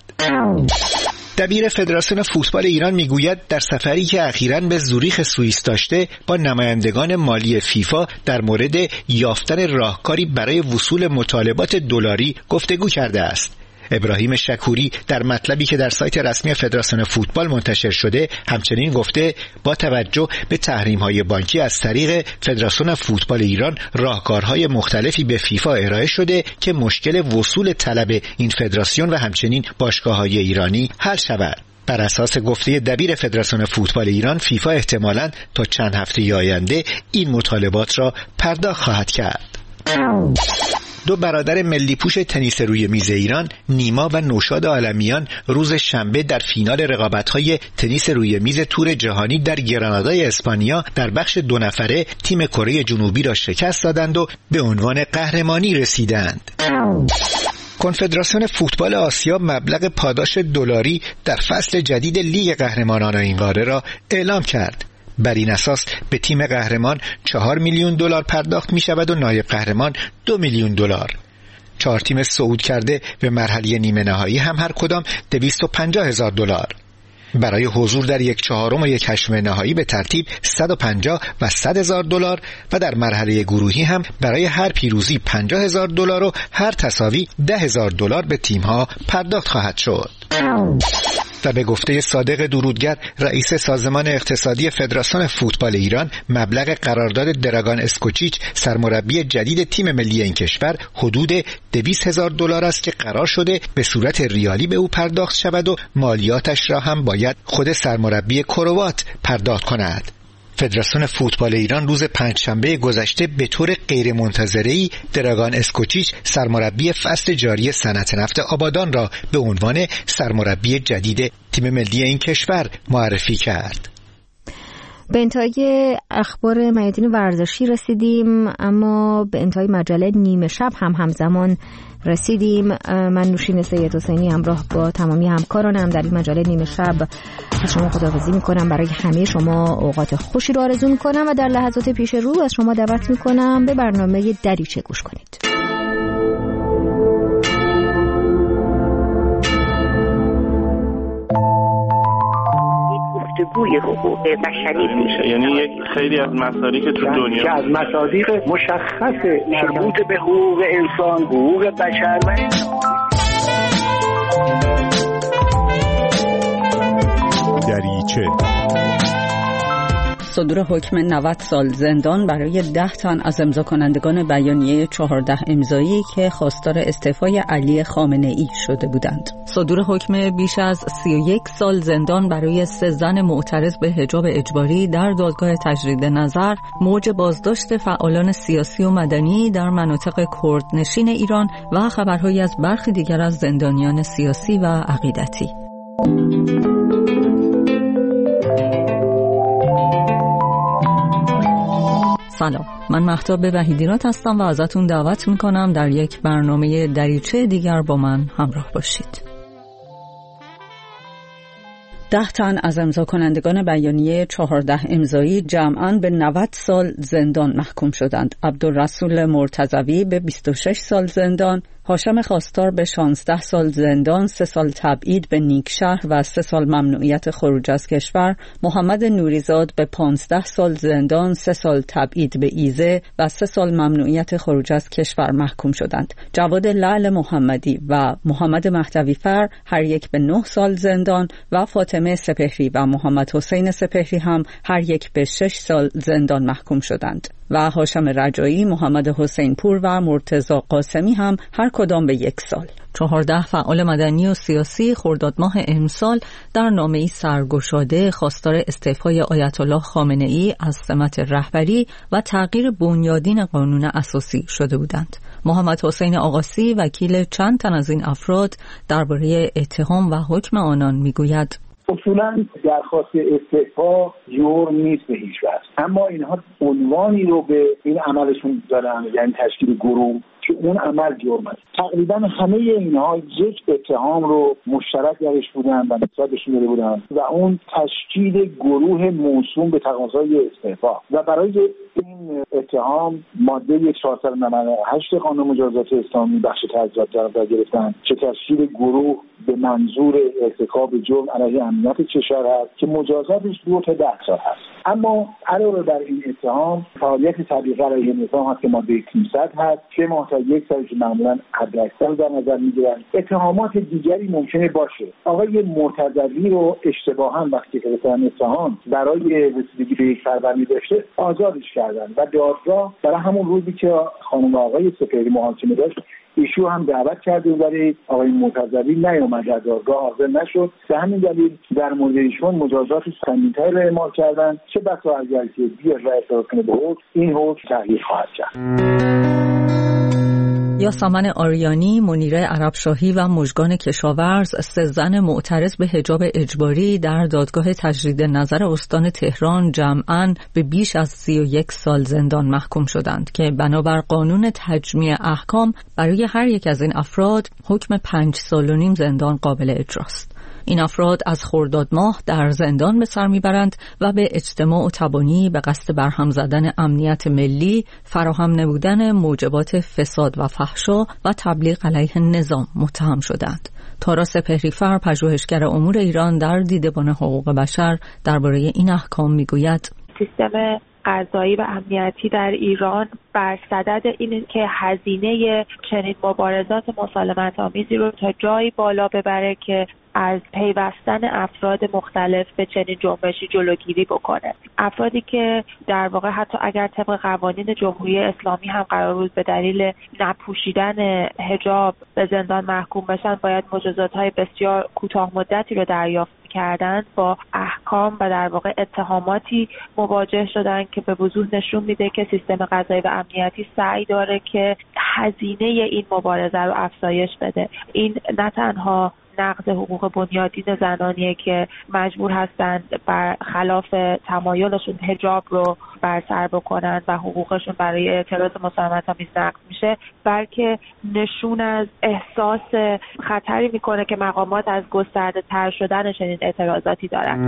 دبیر فدراسیون فوتبال ایران میگوید در سفری که اخیراً به زوریخ سوئیس داشته با نمایندگان مالی فیفا در مورد یافتن راهکاری برای وصول مطالبات دلاری گفتگو کرده است. ابراهیم شکوری در مطلبی که در سایت رسمی فدراسیون فوتبال منتشر شده همچنین گفته با توجه به تحریم‌های بانکی از طریق فدراسیون فوتبال ایران راهکارهای مختلفی به فیفا ارائه شده که مشکل وصول طلب این فدراسیون و همچنین باشگاه‌های ایرانی حل شود. بر اساس گفته دبیر فدراسیون فوتبال ایران فیفا احتمالاً تا چند هفته آینده این مطالبات را پرداخت خواهد کرد. دو برادر ملی پوش تنیس روی میز ایران، نیما و نوشاد عالمیان روز شنبه در فینال رقابت‌های تنیس روی میز تور جهانی در گرانادای اسپانیا در بخش دو نفره تیم کره جنوبی را شکست دادند و به عنوان قهرمانی رسیدند. کنفدراسیون فوتبال آسیا مبلغ پاداش دلاری در فصل جدید لیگ قهرمانان این قاره را اعلام کرد. بر این اساس به تیم قهرمان چهار میلیون دلار پرداخت می شود و نایب قهرمان دو میلیون دلار. چهار تیم صعود کرده به مرحله نیمه نهایی هم هر کدام دویست و پنجاه هزار دلار. برای حضور در یک چهارم و یک هشتم نهایی به ترتیب صد و پنجاه و صد هزار دلار و در مرحله گروهی هم برای هر پیروزی پنجاه هزار دلار و هر تساوی ده هزار دلار به تیم‌ها پرداخت خواهد شد. و به گفته صادق درودگر رئیس سازمان اقتصادی فدراسیون فوتبال ایران، مبلغ قرارداد دراگان اسکوچیچ سرمربی جدید تیم ملی این کشور حدود دویست هزار دلار است که قرار شده به صورت ریالی به او پرداخت شود و مالیاتش را هم باید خود سرمربی کروات پرداخت کند. فدراسیون فوتبال ایران روز پنجشنبه گذشته به طور غیرمنتظره‌ای دراگان اسکوچیچ سرمربی فصل جاری صنعت نفت آبادان را به عنوان سرمربی جدید تیم ملی این کشور معرفی کرد. به انتهای اخبار میادین ورزشی رسیدیم، اما به انتهای مجله نیمه شب هم همزمان رسیدیم. من نوشین سید حسینی همراه با تمامی همکارانم در این مجله نیمه شب از شما خداحافظی میکنم. برای همه شما اوقات خوشی رو آرزو میکنم و در لحظات پیش رو از شما دعوت میکنم به برنامه دریچه گوش کنید. گفتگوی حقوق بشری میشه، یعنی یک خیلی از مصادیق که تو دنیا که از مصادیق مشخص مربوط به حقوق انسان، حقوق بشر و دریچه. صدور حکم نود سال زندان برای ده تن از امضا کنندگان بیانیه چهارده امضایی که خواستار استعفای علی خامنه‌ای شده بودند. صدور حکم بیش از سی و یک سال زندان برای سه زن معترض به حجاب اجباری در دادگاه تجدید نظر موج بازداشت فعالان سیاسی و مدنی در مناطق کردنشین ایران و خبرهایی از برخی دیگر از زندانیان سیاسی و عقیدتی. سلام، من مهتاب وحیدیراد هستم و ازتون دعوت میکنم در یک برنامه دریچه دیگر با من همراه باشید. ده تن از امضا کنندگان بیانیه چهارده امضایی جمعاً به نود سال زندان محکوم شدند. عبدالرسول مرتضوی به بیست و شش سال زندان، هاشم خواستار به شانزده سال زندان، سه سال تبعید به نیکشهر و سه سال ممنوعیت خروج از کشور، محمد نوریزاد به پانزده سال زندان، سه سال تبعید به ایزه و سه سال ممنوعیت خروج از کشور محکوم شدند. جواد لعل محمدی و محمد مهدوی‌فر هر یک به نه سال زندان و فاطمه سپهری و محمد حسین سپهری هم هر یک به شش سال زندان محکوم شدند و هاشم رجایی، محمد حسین پور و مرتضی قاسمی هم هر کدام به یک سال. چهارده فعال مدنی و سیاسی خرداد ماه امسال در نامه‌ای سرگشاده خواستار استعفای آیت الله خامنه‌ای از سمت رهبری و تغییر بنیادین قانون اساسی شده بودند. محمد حسین آقاسی وکیل چند تن از این افراد درباره اتهام و حکم آنان میگوید: اصولا درخواست استعفا جرم نیست به هیچ وجه، اما اینها عنوانی رو به این عملشون دارن، یعنی تشکیل گروه، که اون عمل جرم است. تقریبا همه اینها یک اتهام رو مشترک درش بودن و نسبتشون داده بودن و اون تشکیل گروه موسوم به تقاضای استعفا و برای این اتهام ماده چهارصد و نود و هشت قانون مجازات اسلامی بخش تعزیرات در گرفتن که تشکیل گروه به منظور ارتکاب جرم علیه امنیت کشور هست که مجازاتش دو تا ده سال هست. اما علاوه بر این اتهام فعالیت تبلیغ علیه نظام هست که ماده پانصد هست که ما تا یک سال که معمولا حداکثر در نظر میگیرن. اتهامات دیگری ممکنه باشه. آقای مرتضوی رو اشتباها وقتی که رسانه اتهام برای رسیدگی به یک سربرمی داشته آزادش کردن و دادگاه برای همون روزی که خانم آقای سپهری محاکمه داشت ایشو هم دعوت کرده ولی آقای مرتضوی نیامد، در دادگاه حاضر نشد. به همین دلیل در مورد ایشون مجازات سنگین‌تری را اعمال کردن، چه بسا اگر که بیاد و اعتراض کنه به حکم، این حکم تغییر خواهد کرد. یاسمن آریانی، منیره عربشاهی و مژگان کشاورز، سه زن معترض به حجاب اجباری در دادگاه تجدید نظر استان تهران جمعاً به بیش از سی و یک سال زندان محکوم شدند که بنابر قانون تجمیع احکام برای هر یک از این افراد حکم پنج سال و نیم زندان قابل اجراست. این افراد از خرداد ماه در زندان به سر میبرند و به اجتماع و تبانی به قصد برهم زدن امنیت ملی، فراهم نبودن موجبات فساد و فحشا و تبلیغ علیه نظام متهم شدند. تارا سپهری‌فر، پژوهشگر امور ایران در دیدبان حقوق بشر، درباره این احکام میگوید: سیستم قضایی و امنیتی در ایران بر صدد این که هزینه چنین مبارزات مسالمت آمیزی رو تا جایی بالا ببره که از پیوستن افراد مختلف به چنین جنبشی جلوگیری بکنه. افرادی که در واقع حتی اگر طبق قوانین جمهوری اسلامی هم قرار بود به دلیل نپوشیدن حجاب به زندان محکوم بشن، باید مجازات‌های بسیار کوتاه مدتی رو دریافت کردن، با احکام و در واقع اتهاماتی مواجه شدن که به وضوح نشون میده که سیستم قضایی و امنیتی سعی داره که هزینه این مبارزه رو افزایش بده. این نه تنها نقض حقوق بنیادین زنانیه که مجبور هستند بر خلاف تمایلشون حجاب رو بر سر بکنن و حقوقشون برای اعتراض مسالمت آمیز نقض میشه، بلکه نشون از احساس خطری میکنه که مقامات از گسترده تر شدن چنین اعتراضاتی دارن.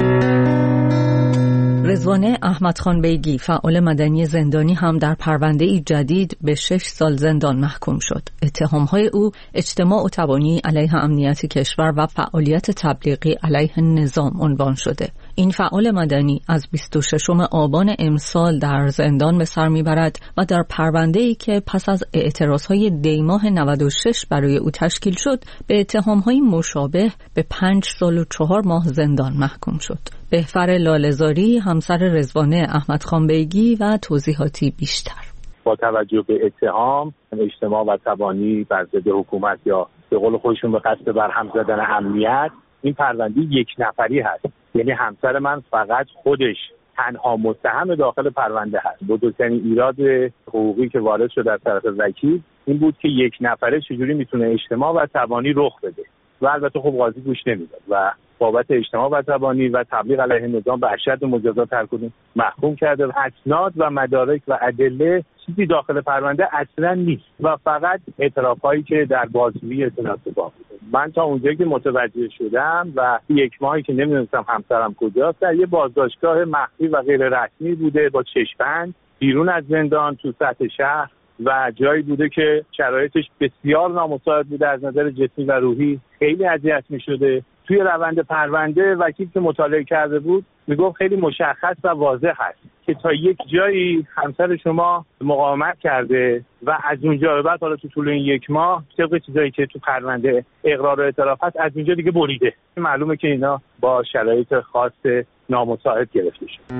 رضوانه احمدخان بیگی، فعال مدنی زندانی، هم در پرونده‌ای جدید به شش سال زندان محکوم شد. اتهام‌های او اجتماع و تبانی علیه امنیت کشور و فعالیت تبلیغی علیه نظام عنوان شده. این فعال مدنی از بیست و ششم آبان امسال در زندان به سر میبرد و در پرونده‌ای که پس از اعتراضهای دیماه نود و شش برای او تشکیل شد، به اتهام‌های مشابه به پنج سال و چهار ماه زندان محکوم شد. بهفر لاله‌زاری، همسر رضوانه احمدخان بیگی، و توضیحاتی بیشتر. با توجه به اتهام اجتماع و تبانی بر ضد حکومت یا به قول خودشون به قصد برهم زدن امنیت، این پرونده یک نفری هست. یعنی همسر من فقط خودش تنها متهم داخل پرونده هست. بزرگترین ایراد حقوقی که وارد شد از طرف وکیل این بود که یک نفره چجوری میتونه اجتماع و تبانی رخ بده و البته خب قاضی گوش نمیداد و بابت اجتماع و تبانی و تبلیغ علیه نظام به اشد مجازات هر کدوم محکوم کرده. اسناد و مدارک و ادله چیزی داخل پرونده اصلا نیست و فقط اعترافایی که در بازجویی اطلاعات باقی. من تا اونجایی که متوجه شدم و یک ماهی که نمیدونستم همسرم کجاست، در یه بازداشتگاه مخفی و غیر رسمی بوده با چشم‌بند بیرون از زندان تو سطح شهر و جایی بوده که شرایطش بسیار نامساعد بوده از نظر جسمی و روحی، خیلی اذیت می‌شده. توی روند پرونده وکیل که مطالعه کرده بود میگفت خیلی مشخص و واضح هست که تا یک جایی همسر شما مقاومت کرده و از اونجا به بعد حالا تو طول این یک ماه طبق چیزایی که تو پرونده اقرار و اعتراف هست از اونجا دیگه بریده. معلومه که اینا با شرایط خاص نامساعد گرفته شده.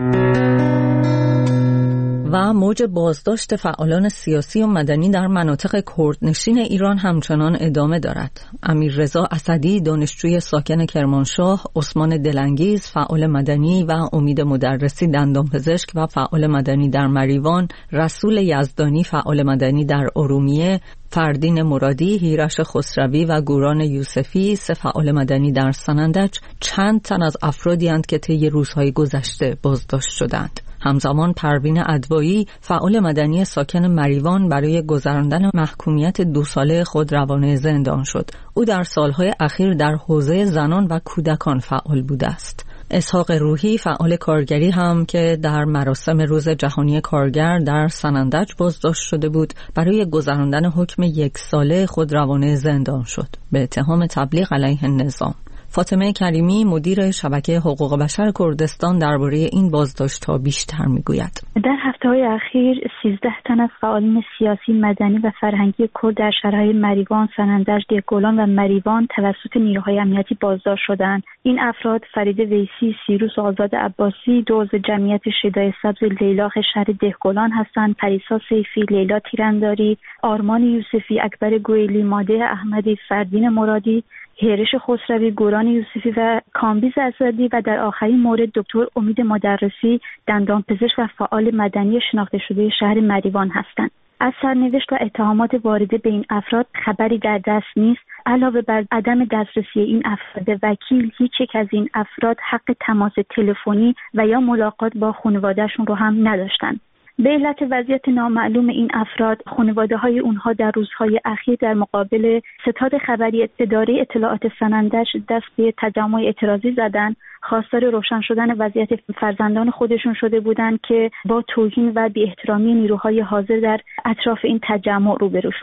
و موج بازداشت فعالان سیاسی و مدنی در مناطق کردنشین ایران همچنان ادامه دارد. امیررضا اسدی، دانشجوی ساکن کرمانشاه، عثمان دلانگیز، فعال مدنی، و امید مدرسی، دندانپزشک و فعال مدنی در مریوان، رسول یزدانی، فعال مدنی در ارومیه، فردین مرادی، هیرش خسروی و گوران یوسفی، سه فعال مدنی در سنندج، چند تن از افرادی اند که طی روزهای گذشته بازداشت شدند. همزمان پروین ادوایی، فعال مدنی ساکن مریوان، برای گذراندن محکومیت دو ساله خود روانه زندان شد. او در سالهای اخیر در حوزه زنان و کودکان فعال بوده است. اسحاق روحی، فعال کارگری، هم که در مراسم روز جهانی کارگر در سنندج بازداشت شده بود، برای گذراندن حکم یک ساله خود روانه زندان شد به اتهام تبلیغ علیه نظام. فاطمه کریمی، مدیر شبکه حقوق بشر کردستان، درباره این بازداشت‌ها بیشتر میگوید. در هفته‌های اخیر سیزده تن از فعالین سیاسی، مدنی و فرهنگی کرد در شهرهای مریوان، سنندج، دیگولان و مریوان توسط نیروهای امنیتی بازداشت شدند. این افراد فرید ویسی، سیروس آزاد عباسی، دو عضو جمعیت شیدای سبز لیلاخ شهر دهقلان هستند، پریسا سیفی، لیلا تیرانداری، آرمان یوسفی، اکبر گویلی، ماده احمدی، فردین مرادی، هیرش خسروی، گوران یوسفی و کامبیز اسدی، و در آخرین مورد دکتر امید مدرسی، دندانپزشک و فعال مدنی شناخته شده شهر مریوان هستند. از سرنوشت و اتهامات وارده به این افراد خبری در دست نیست. علاوه بر عدم دسترسی این افراد وکیل، هیچ یک از این افراد حق تماس تلفنی و یا ملاقات با خانواده‌شون رو هم نداشتند. به علت وضعیت نامعلوم این افراد، خانواده های اونها در روزهای اخیر در مقابل ستاد خبری اداره اطلاعات سنندج دست به تجمع اعتراضی زدن، خواستار روشن شدن وضعیت فرزندان خودشون شده بودند که با توهین و بی احترامی نیروهای حاضر در اطراف این تجمع روبرو شدند.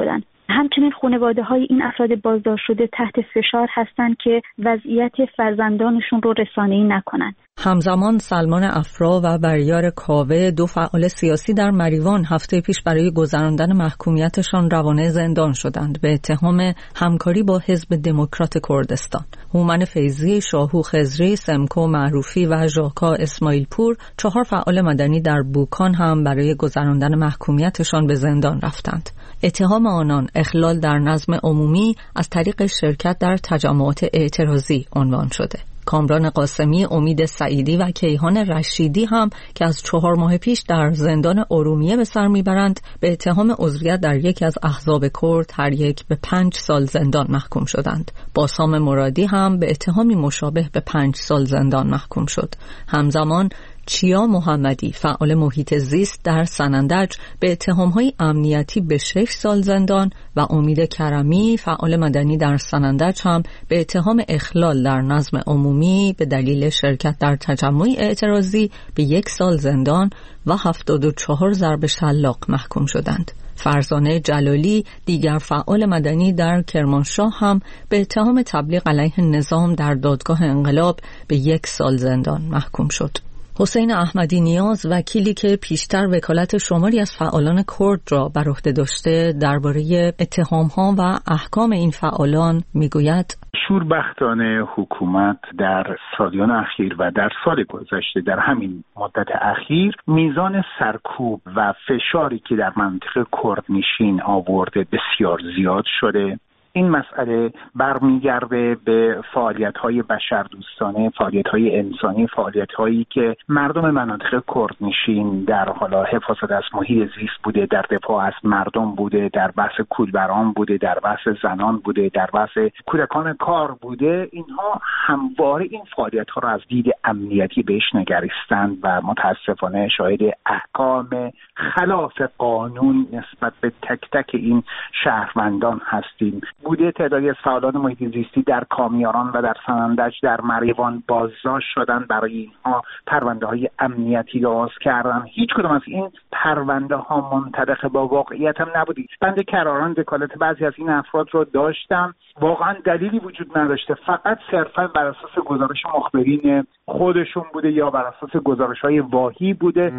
همچنین خانواده های این افراد بازداشت شده تحت فشار هستند که وضعیت فرزندانشون رو رسانه‌ای نکنن. همزمان سلمان افرا و بریار کاوه، دو فعال سیاسی در مریوان، هفته پیش برای گذراندن محکومیتشان روانه زندان شدند به اتهام همکاری با حزب دموکرات کردستان. هومن فیضی، شاهو خضری، سمکو معروفی و ژاکا اسماعیل پور، چهار فعال مدنی در بوکان هم برای گذراندن محکومیتشان به زندان رفتند. اتهام آنان اخلال در نظم عمومی از طریق شرکت در تجمعات اعتراضی عنوان شده. کامران قاسمی، امید سعیدی و کیهان رشیدی هم که از چهار ماه پیش در زندان ارومیه به سر میبرند به اتهام عضویت در یکی از احزاب کرد هر یک به پنج سال زندان محکوم شدند. باسام مرادی هم به اتهامی مشابه به پنج سال زندان محکوم شد. همزمان چیا محمدی، فعال محیط زیست در سنندج، به اتهام‌های امنیتی به شش سال زندان و امید کرمی، فعال مدنی در سنندج، هم به اتهام اخلال در نظم عمومی به دلیل شرکت در تجمع اعتراضی به یک سال زندان و هفتاد و چهار ضرب شلاق محکوم شدند. فرزانه جلالی، دیگر فعال مدنی در کرمانشاه، هم به اتهام تبلیغ علیه نظام در دادگاه انقلاب به یک سال زندان محکوم شد. حسین احمدی نیاز، وکیلی که پیشتر وکالت شماری از فعالان کرد را بر عهده داشته، درباره اتهام‌ها و احکام این فعالان میگوید: شوربختانه حکومت در سالیان اخیر و در سال گذشته، در همین مدت اخیر، میزان سرکوب و فشاری که در منطقه کردنشین آورده بسیار زیاد شده. این مسئله برمیگرده به فعالیت‌های بشردوستانه، فعالیت‌های انسانی، فعالیت‌هایی که مردم مناطق کردنشین در حالا حفاظت از محیط زیست بوده، در دفاع از مردم بوده، در بحث کولبران بوده، در بحث زنان بوده، در بحث کودکان کار بوده. اینها همواره این فعالیت‌ها را از دید امنیتی بهش نگریستند و متاسفانه شاهد احکام خلاف قانون نسبت به تک تک این شهروندان هستیم. بوده تعدادی از فعالان محیط زیستی در کامیاران و در سنندج در مریوان بازداشت شدن، برای اینها پرونده های امنیتی باز کردن. هیچ کدام از این پرونده ها منطبق با واقعیت هم نبودی. بنده کراران وکالت بعضی از این افراد رو داشتم، واقعا دلیلی وجود نداشته، فقط صرفا بر اساس گزارش مخبرین خودشون بوده یا بر اساس گزارش های واهی بوده.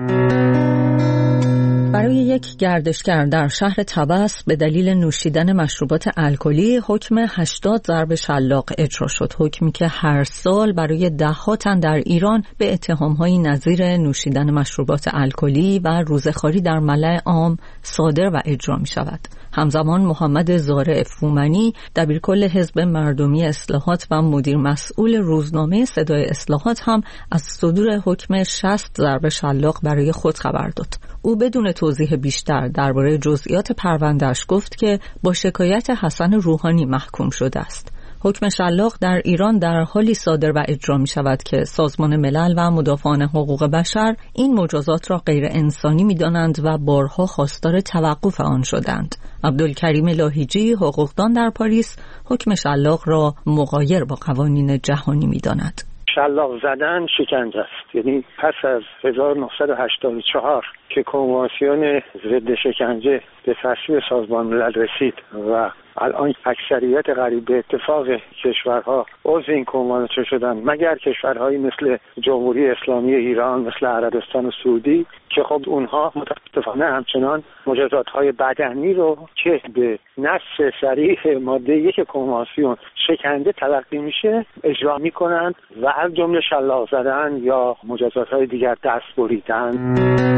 برای یک گردشگر در شهر طبس به دلیل نوشیدن مشروبات الکلی حکم هشتاد ضرب شلاق اجرا شد. حکمی که هر سال برای ده‌ها تن در ایران به اتهام‌های نظیر نوشیدن مشروبات الکلی و روزخواری در ملأ عام صادر و اجرا می‌شود. همزمان محمد زارع فومنی، دبیرکل حزب مردمی اصلاحات و مدیر مسئول روزنامه صدای اصلاحات، هم از صدور حکم شصت ضرب شلاق برای خود خبر داد. او بدون توضیح بیشتر درباره جزئیات پروندهش گفت که با شکایت حسن روحانی محکوم شده است. حکم شلاق در ایران در حالی صادر و اجرا می شود که سازمان ملل و مدافعان حقوق بشر این مجازات را غیر انسانی می دانند و بارها خواستار توقف آن شدند. عبدالکریم لاهیجی، حقوقدان در پاریس، حکم شلاق را مغایر با قوانین جهانی می داند. شلاق زدن شکنجه است. یعنی پس از هزار و نهصد و هشتاد و چهار که کنوانسیون ضد شکنجه به تصویب سازمان ملل رسید و الان اکثریت قریب به اتفاق کشورها عضو این کنوانسیون شدن، مگر کشورهایی مثل جمهوری اسلامی ایران، مثل عربستان و سعودی، که خب اونها متاسفانه همچنان مجازات‌های بدنی رو که به نص صریح ماده یک کنوانسیون شکنجه تلقی میشه اجرا میکنن و از جمله شلاق زدن یا مجازات‌های دیگر دست بریدن.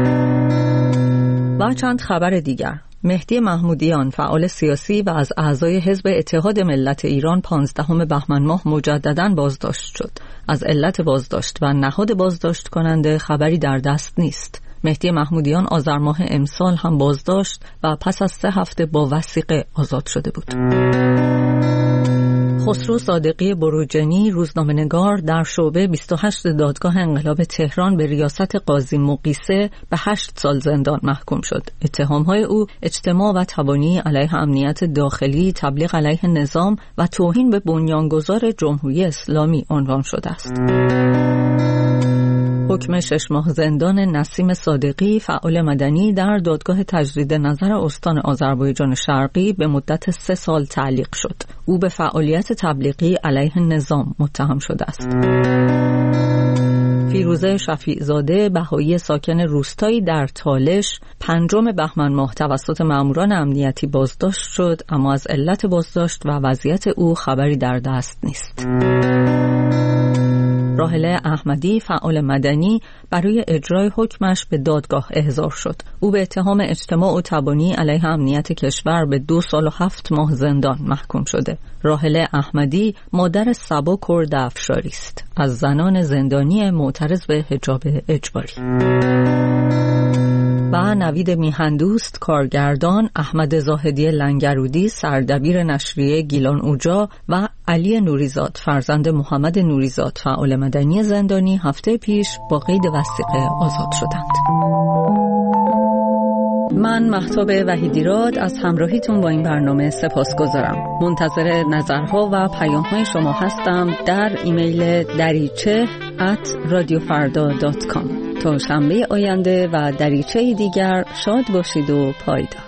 و چند خبر دیگر. مهدی محمودیان، فعال سیاسی و از اعضای حزب اتحاد ملت ایران، پانزدهم بهمن ماه مجدداً بازداشت شد. از علت بازداشت و نهاد بازداشت کننده خبری در دست نیست. مهدی محمودیان آذر ماه امسال هم بازداشت و پس از سه هفته با وثیقه آزاد شده بود. خسرو صادقی بروجنی، روزنامه‌نگار در شعبه بیست و هشت دادگاه انقلاب تهران، به ریاست قاضی مقیسه به هشت سال زندان محکوم شد. اتهام‌های او اجتماع و تبانی علیه امنیت داخلی، تبلیغ علیه نظام و توهین به بنیانگذار جمهوری اسلامی عنوان شده است. حکم شش ماه زندان نسیم صادقی فعال مدنی در دادگاه تجدید نظر استان آذربایجان شرقی به مدت سه سال تعلیق شد. او به فعالیت تبلیغی علیه نظام متهم شده است. فیروزه شفیعزاده بهایی ساکن روستایی در تالش پنجم بهمن ماه توسط ماموران امنیتی بازداشت شد، اما از علت بازداشت و وضعیت او خبری در دست نیست. راحله احمدی فعال مدنی برای اجرای حکمش به دادگاه احضار شد. او به اتهام اجتماع و تبانی علیه امنیت کشور به دو سال و هفت ماه زندان محکوم شده. راحله احمدی مادر صبا کرد افشاری است، از زنان زندانی معترض به حجاب اجباری. و نوید میهندوست کارگردان، احمد زاهدی لنگرودی سردبیر نشریه گیلان اوجا و علی نوریزاد فرزند محمد نوریزاد فعال مدنی زندانی هفته پیش با قید وثیقه آزاد شدند. من مهتاب وحیدیراد از همراهیتون با این برنامه سپاسگزارم. منتظر نظرها و پیام‌های شما هستم در ایمیل دریچه ات رادیو فردا دات کام. تا شنبه آینده و دریچه دیگر شاد باشید و پایدار.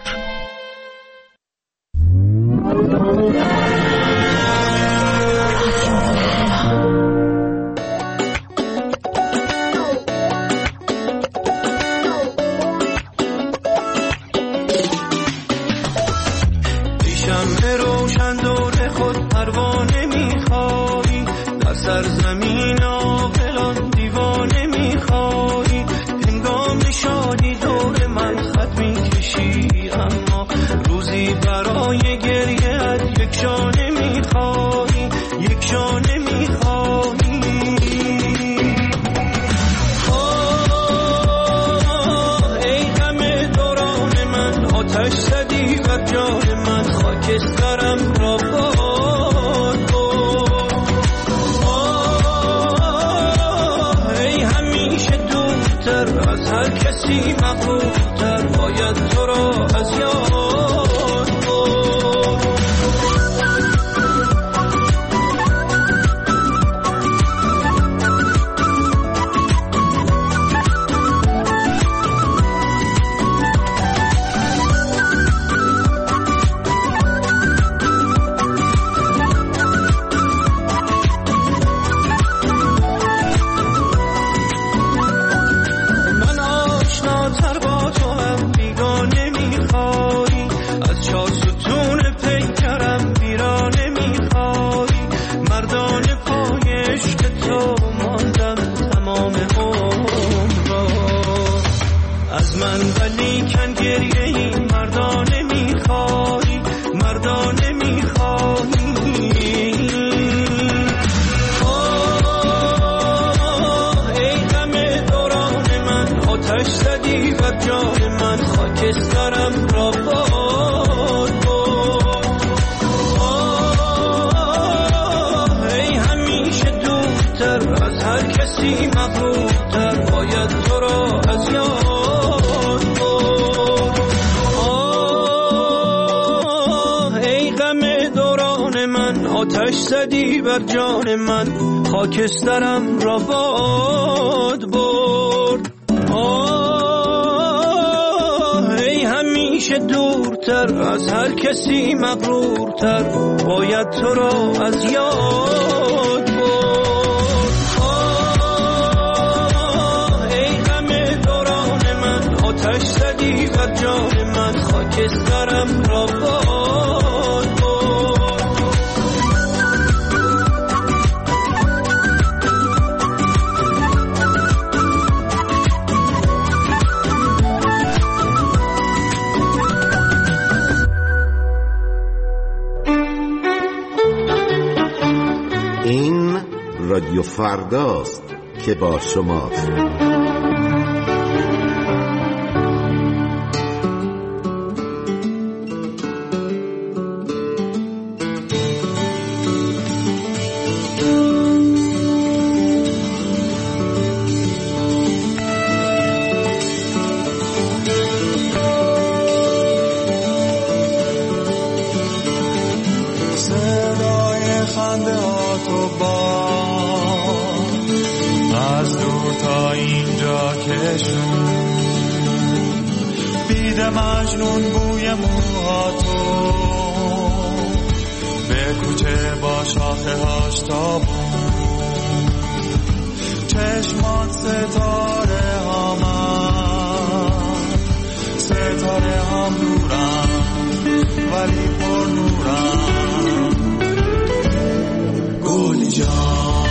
سرزمین عاقلان دیوانه میخوایی، هنگام شادی دور من خط میکشی، اما روزی برای گریه‌ات یک شانه میخوایی، یک شانه میخوایی. آه ای غم دوران من، آتش زدی بر جان من، خاکسترم را باد از هر کسی مغرورتر، باید تو را از یاد مغرورتر، باید تو را از یاد برد. آه ای غم دوران من، آتش زدی بر جان من، خاکسترم را باد برد. آه ای همیشه دورتر، از هر کسی مغرورتر، باید تو را از یاد برد. آتش زدی بر جان من، خاکسترم را باد برد. این رادیو فرداست که با شماست. خنده ها تو با از دور تا این بشون بید مجنون بوی موهاتو به کوچه با شاخه هاش تابون چشمات ستاره هامن ستاره هم نورم ولی پر نورم گلی جان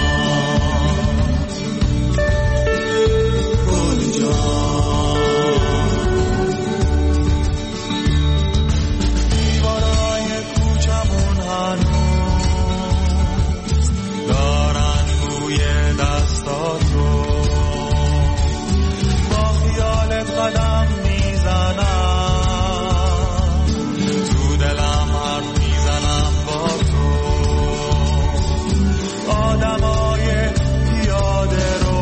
گلی جان دیوارای کوچمون هنوز دارن بوی دستاتو با خیالت قدم میزنم تو دلم حرف میزنم با تو آدمای پیاده رو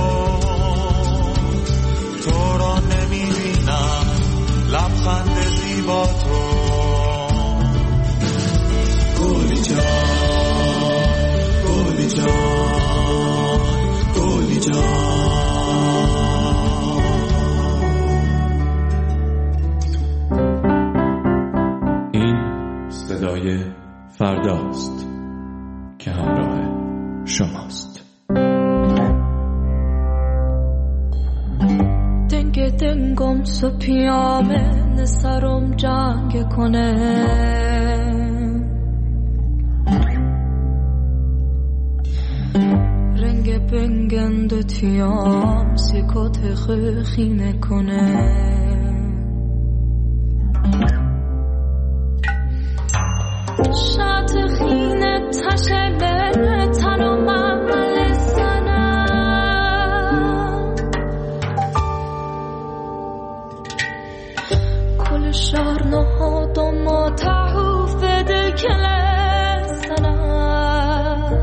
تو رو نمیبینم لبخند زیبا تو گلی جان گلی جان گلی جان این صدای فرداست که همراه شماست. دنگ دنگم سپیامه سرم جنگ کنه رنگ بنگند تیام سیکوت خیخینه کنه شات خینه تشه بره تنو معمل سنم کل شهر نهاد و ما تحوف بده کل سنم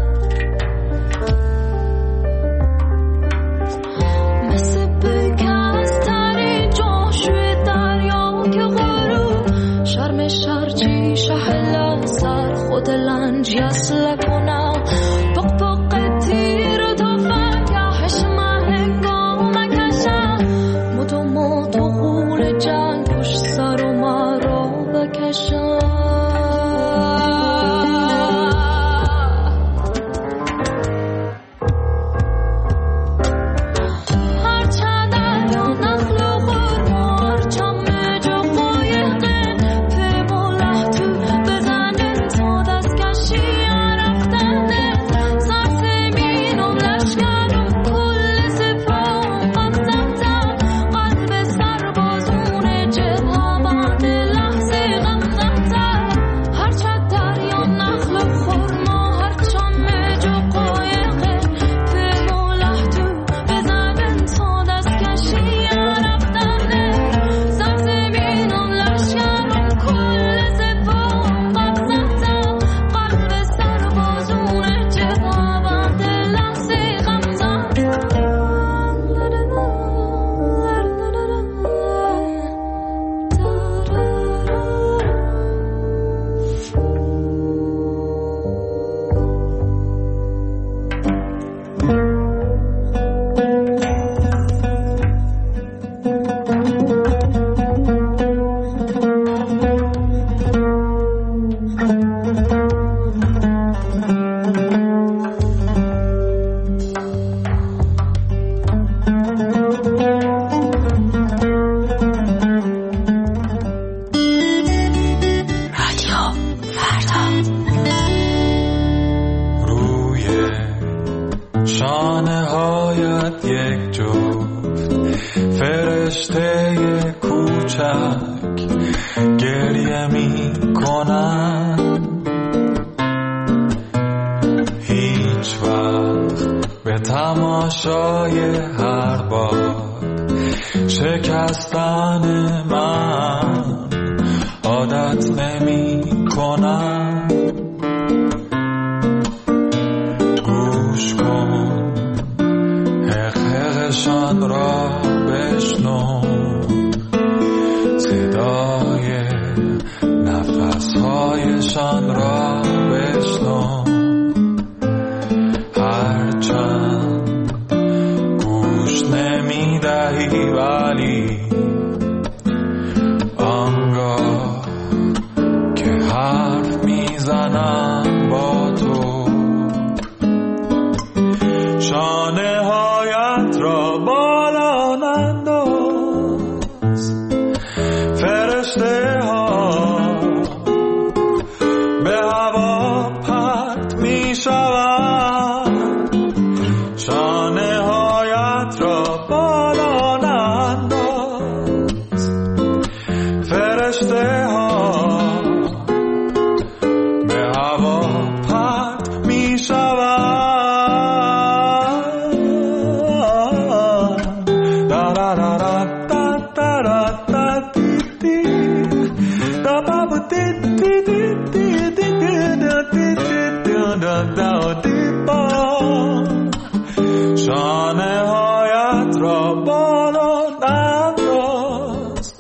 مثل بکستری جاشوی دریا که غروب شرم شرچی شهلا سر خود لنج یسل کنم پق پق تیر تا فنگه حشمه هنگام کشم مدو مدو غول جنگ پشت سر و مرا بکشم نفسهایشان را بشنو هرچند گوش نمیدهی و بزنم با تو، شانه هایت را بالا ننداز، فرشته ها به هوا پرت می شوند، شانه هایت را بالا ننداز، فرشته ها به هوا پرت می شوند. شانه هایت را بالا ننداز،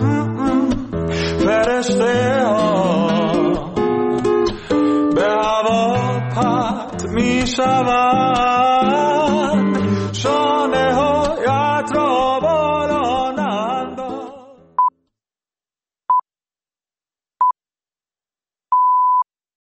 فرشته ها به هوا پرت می شوند.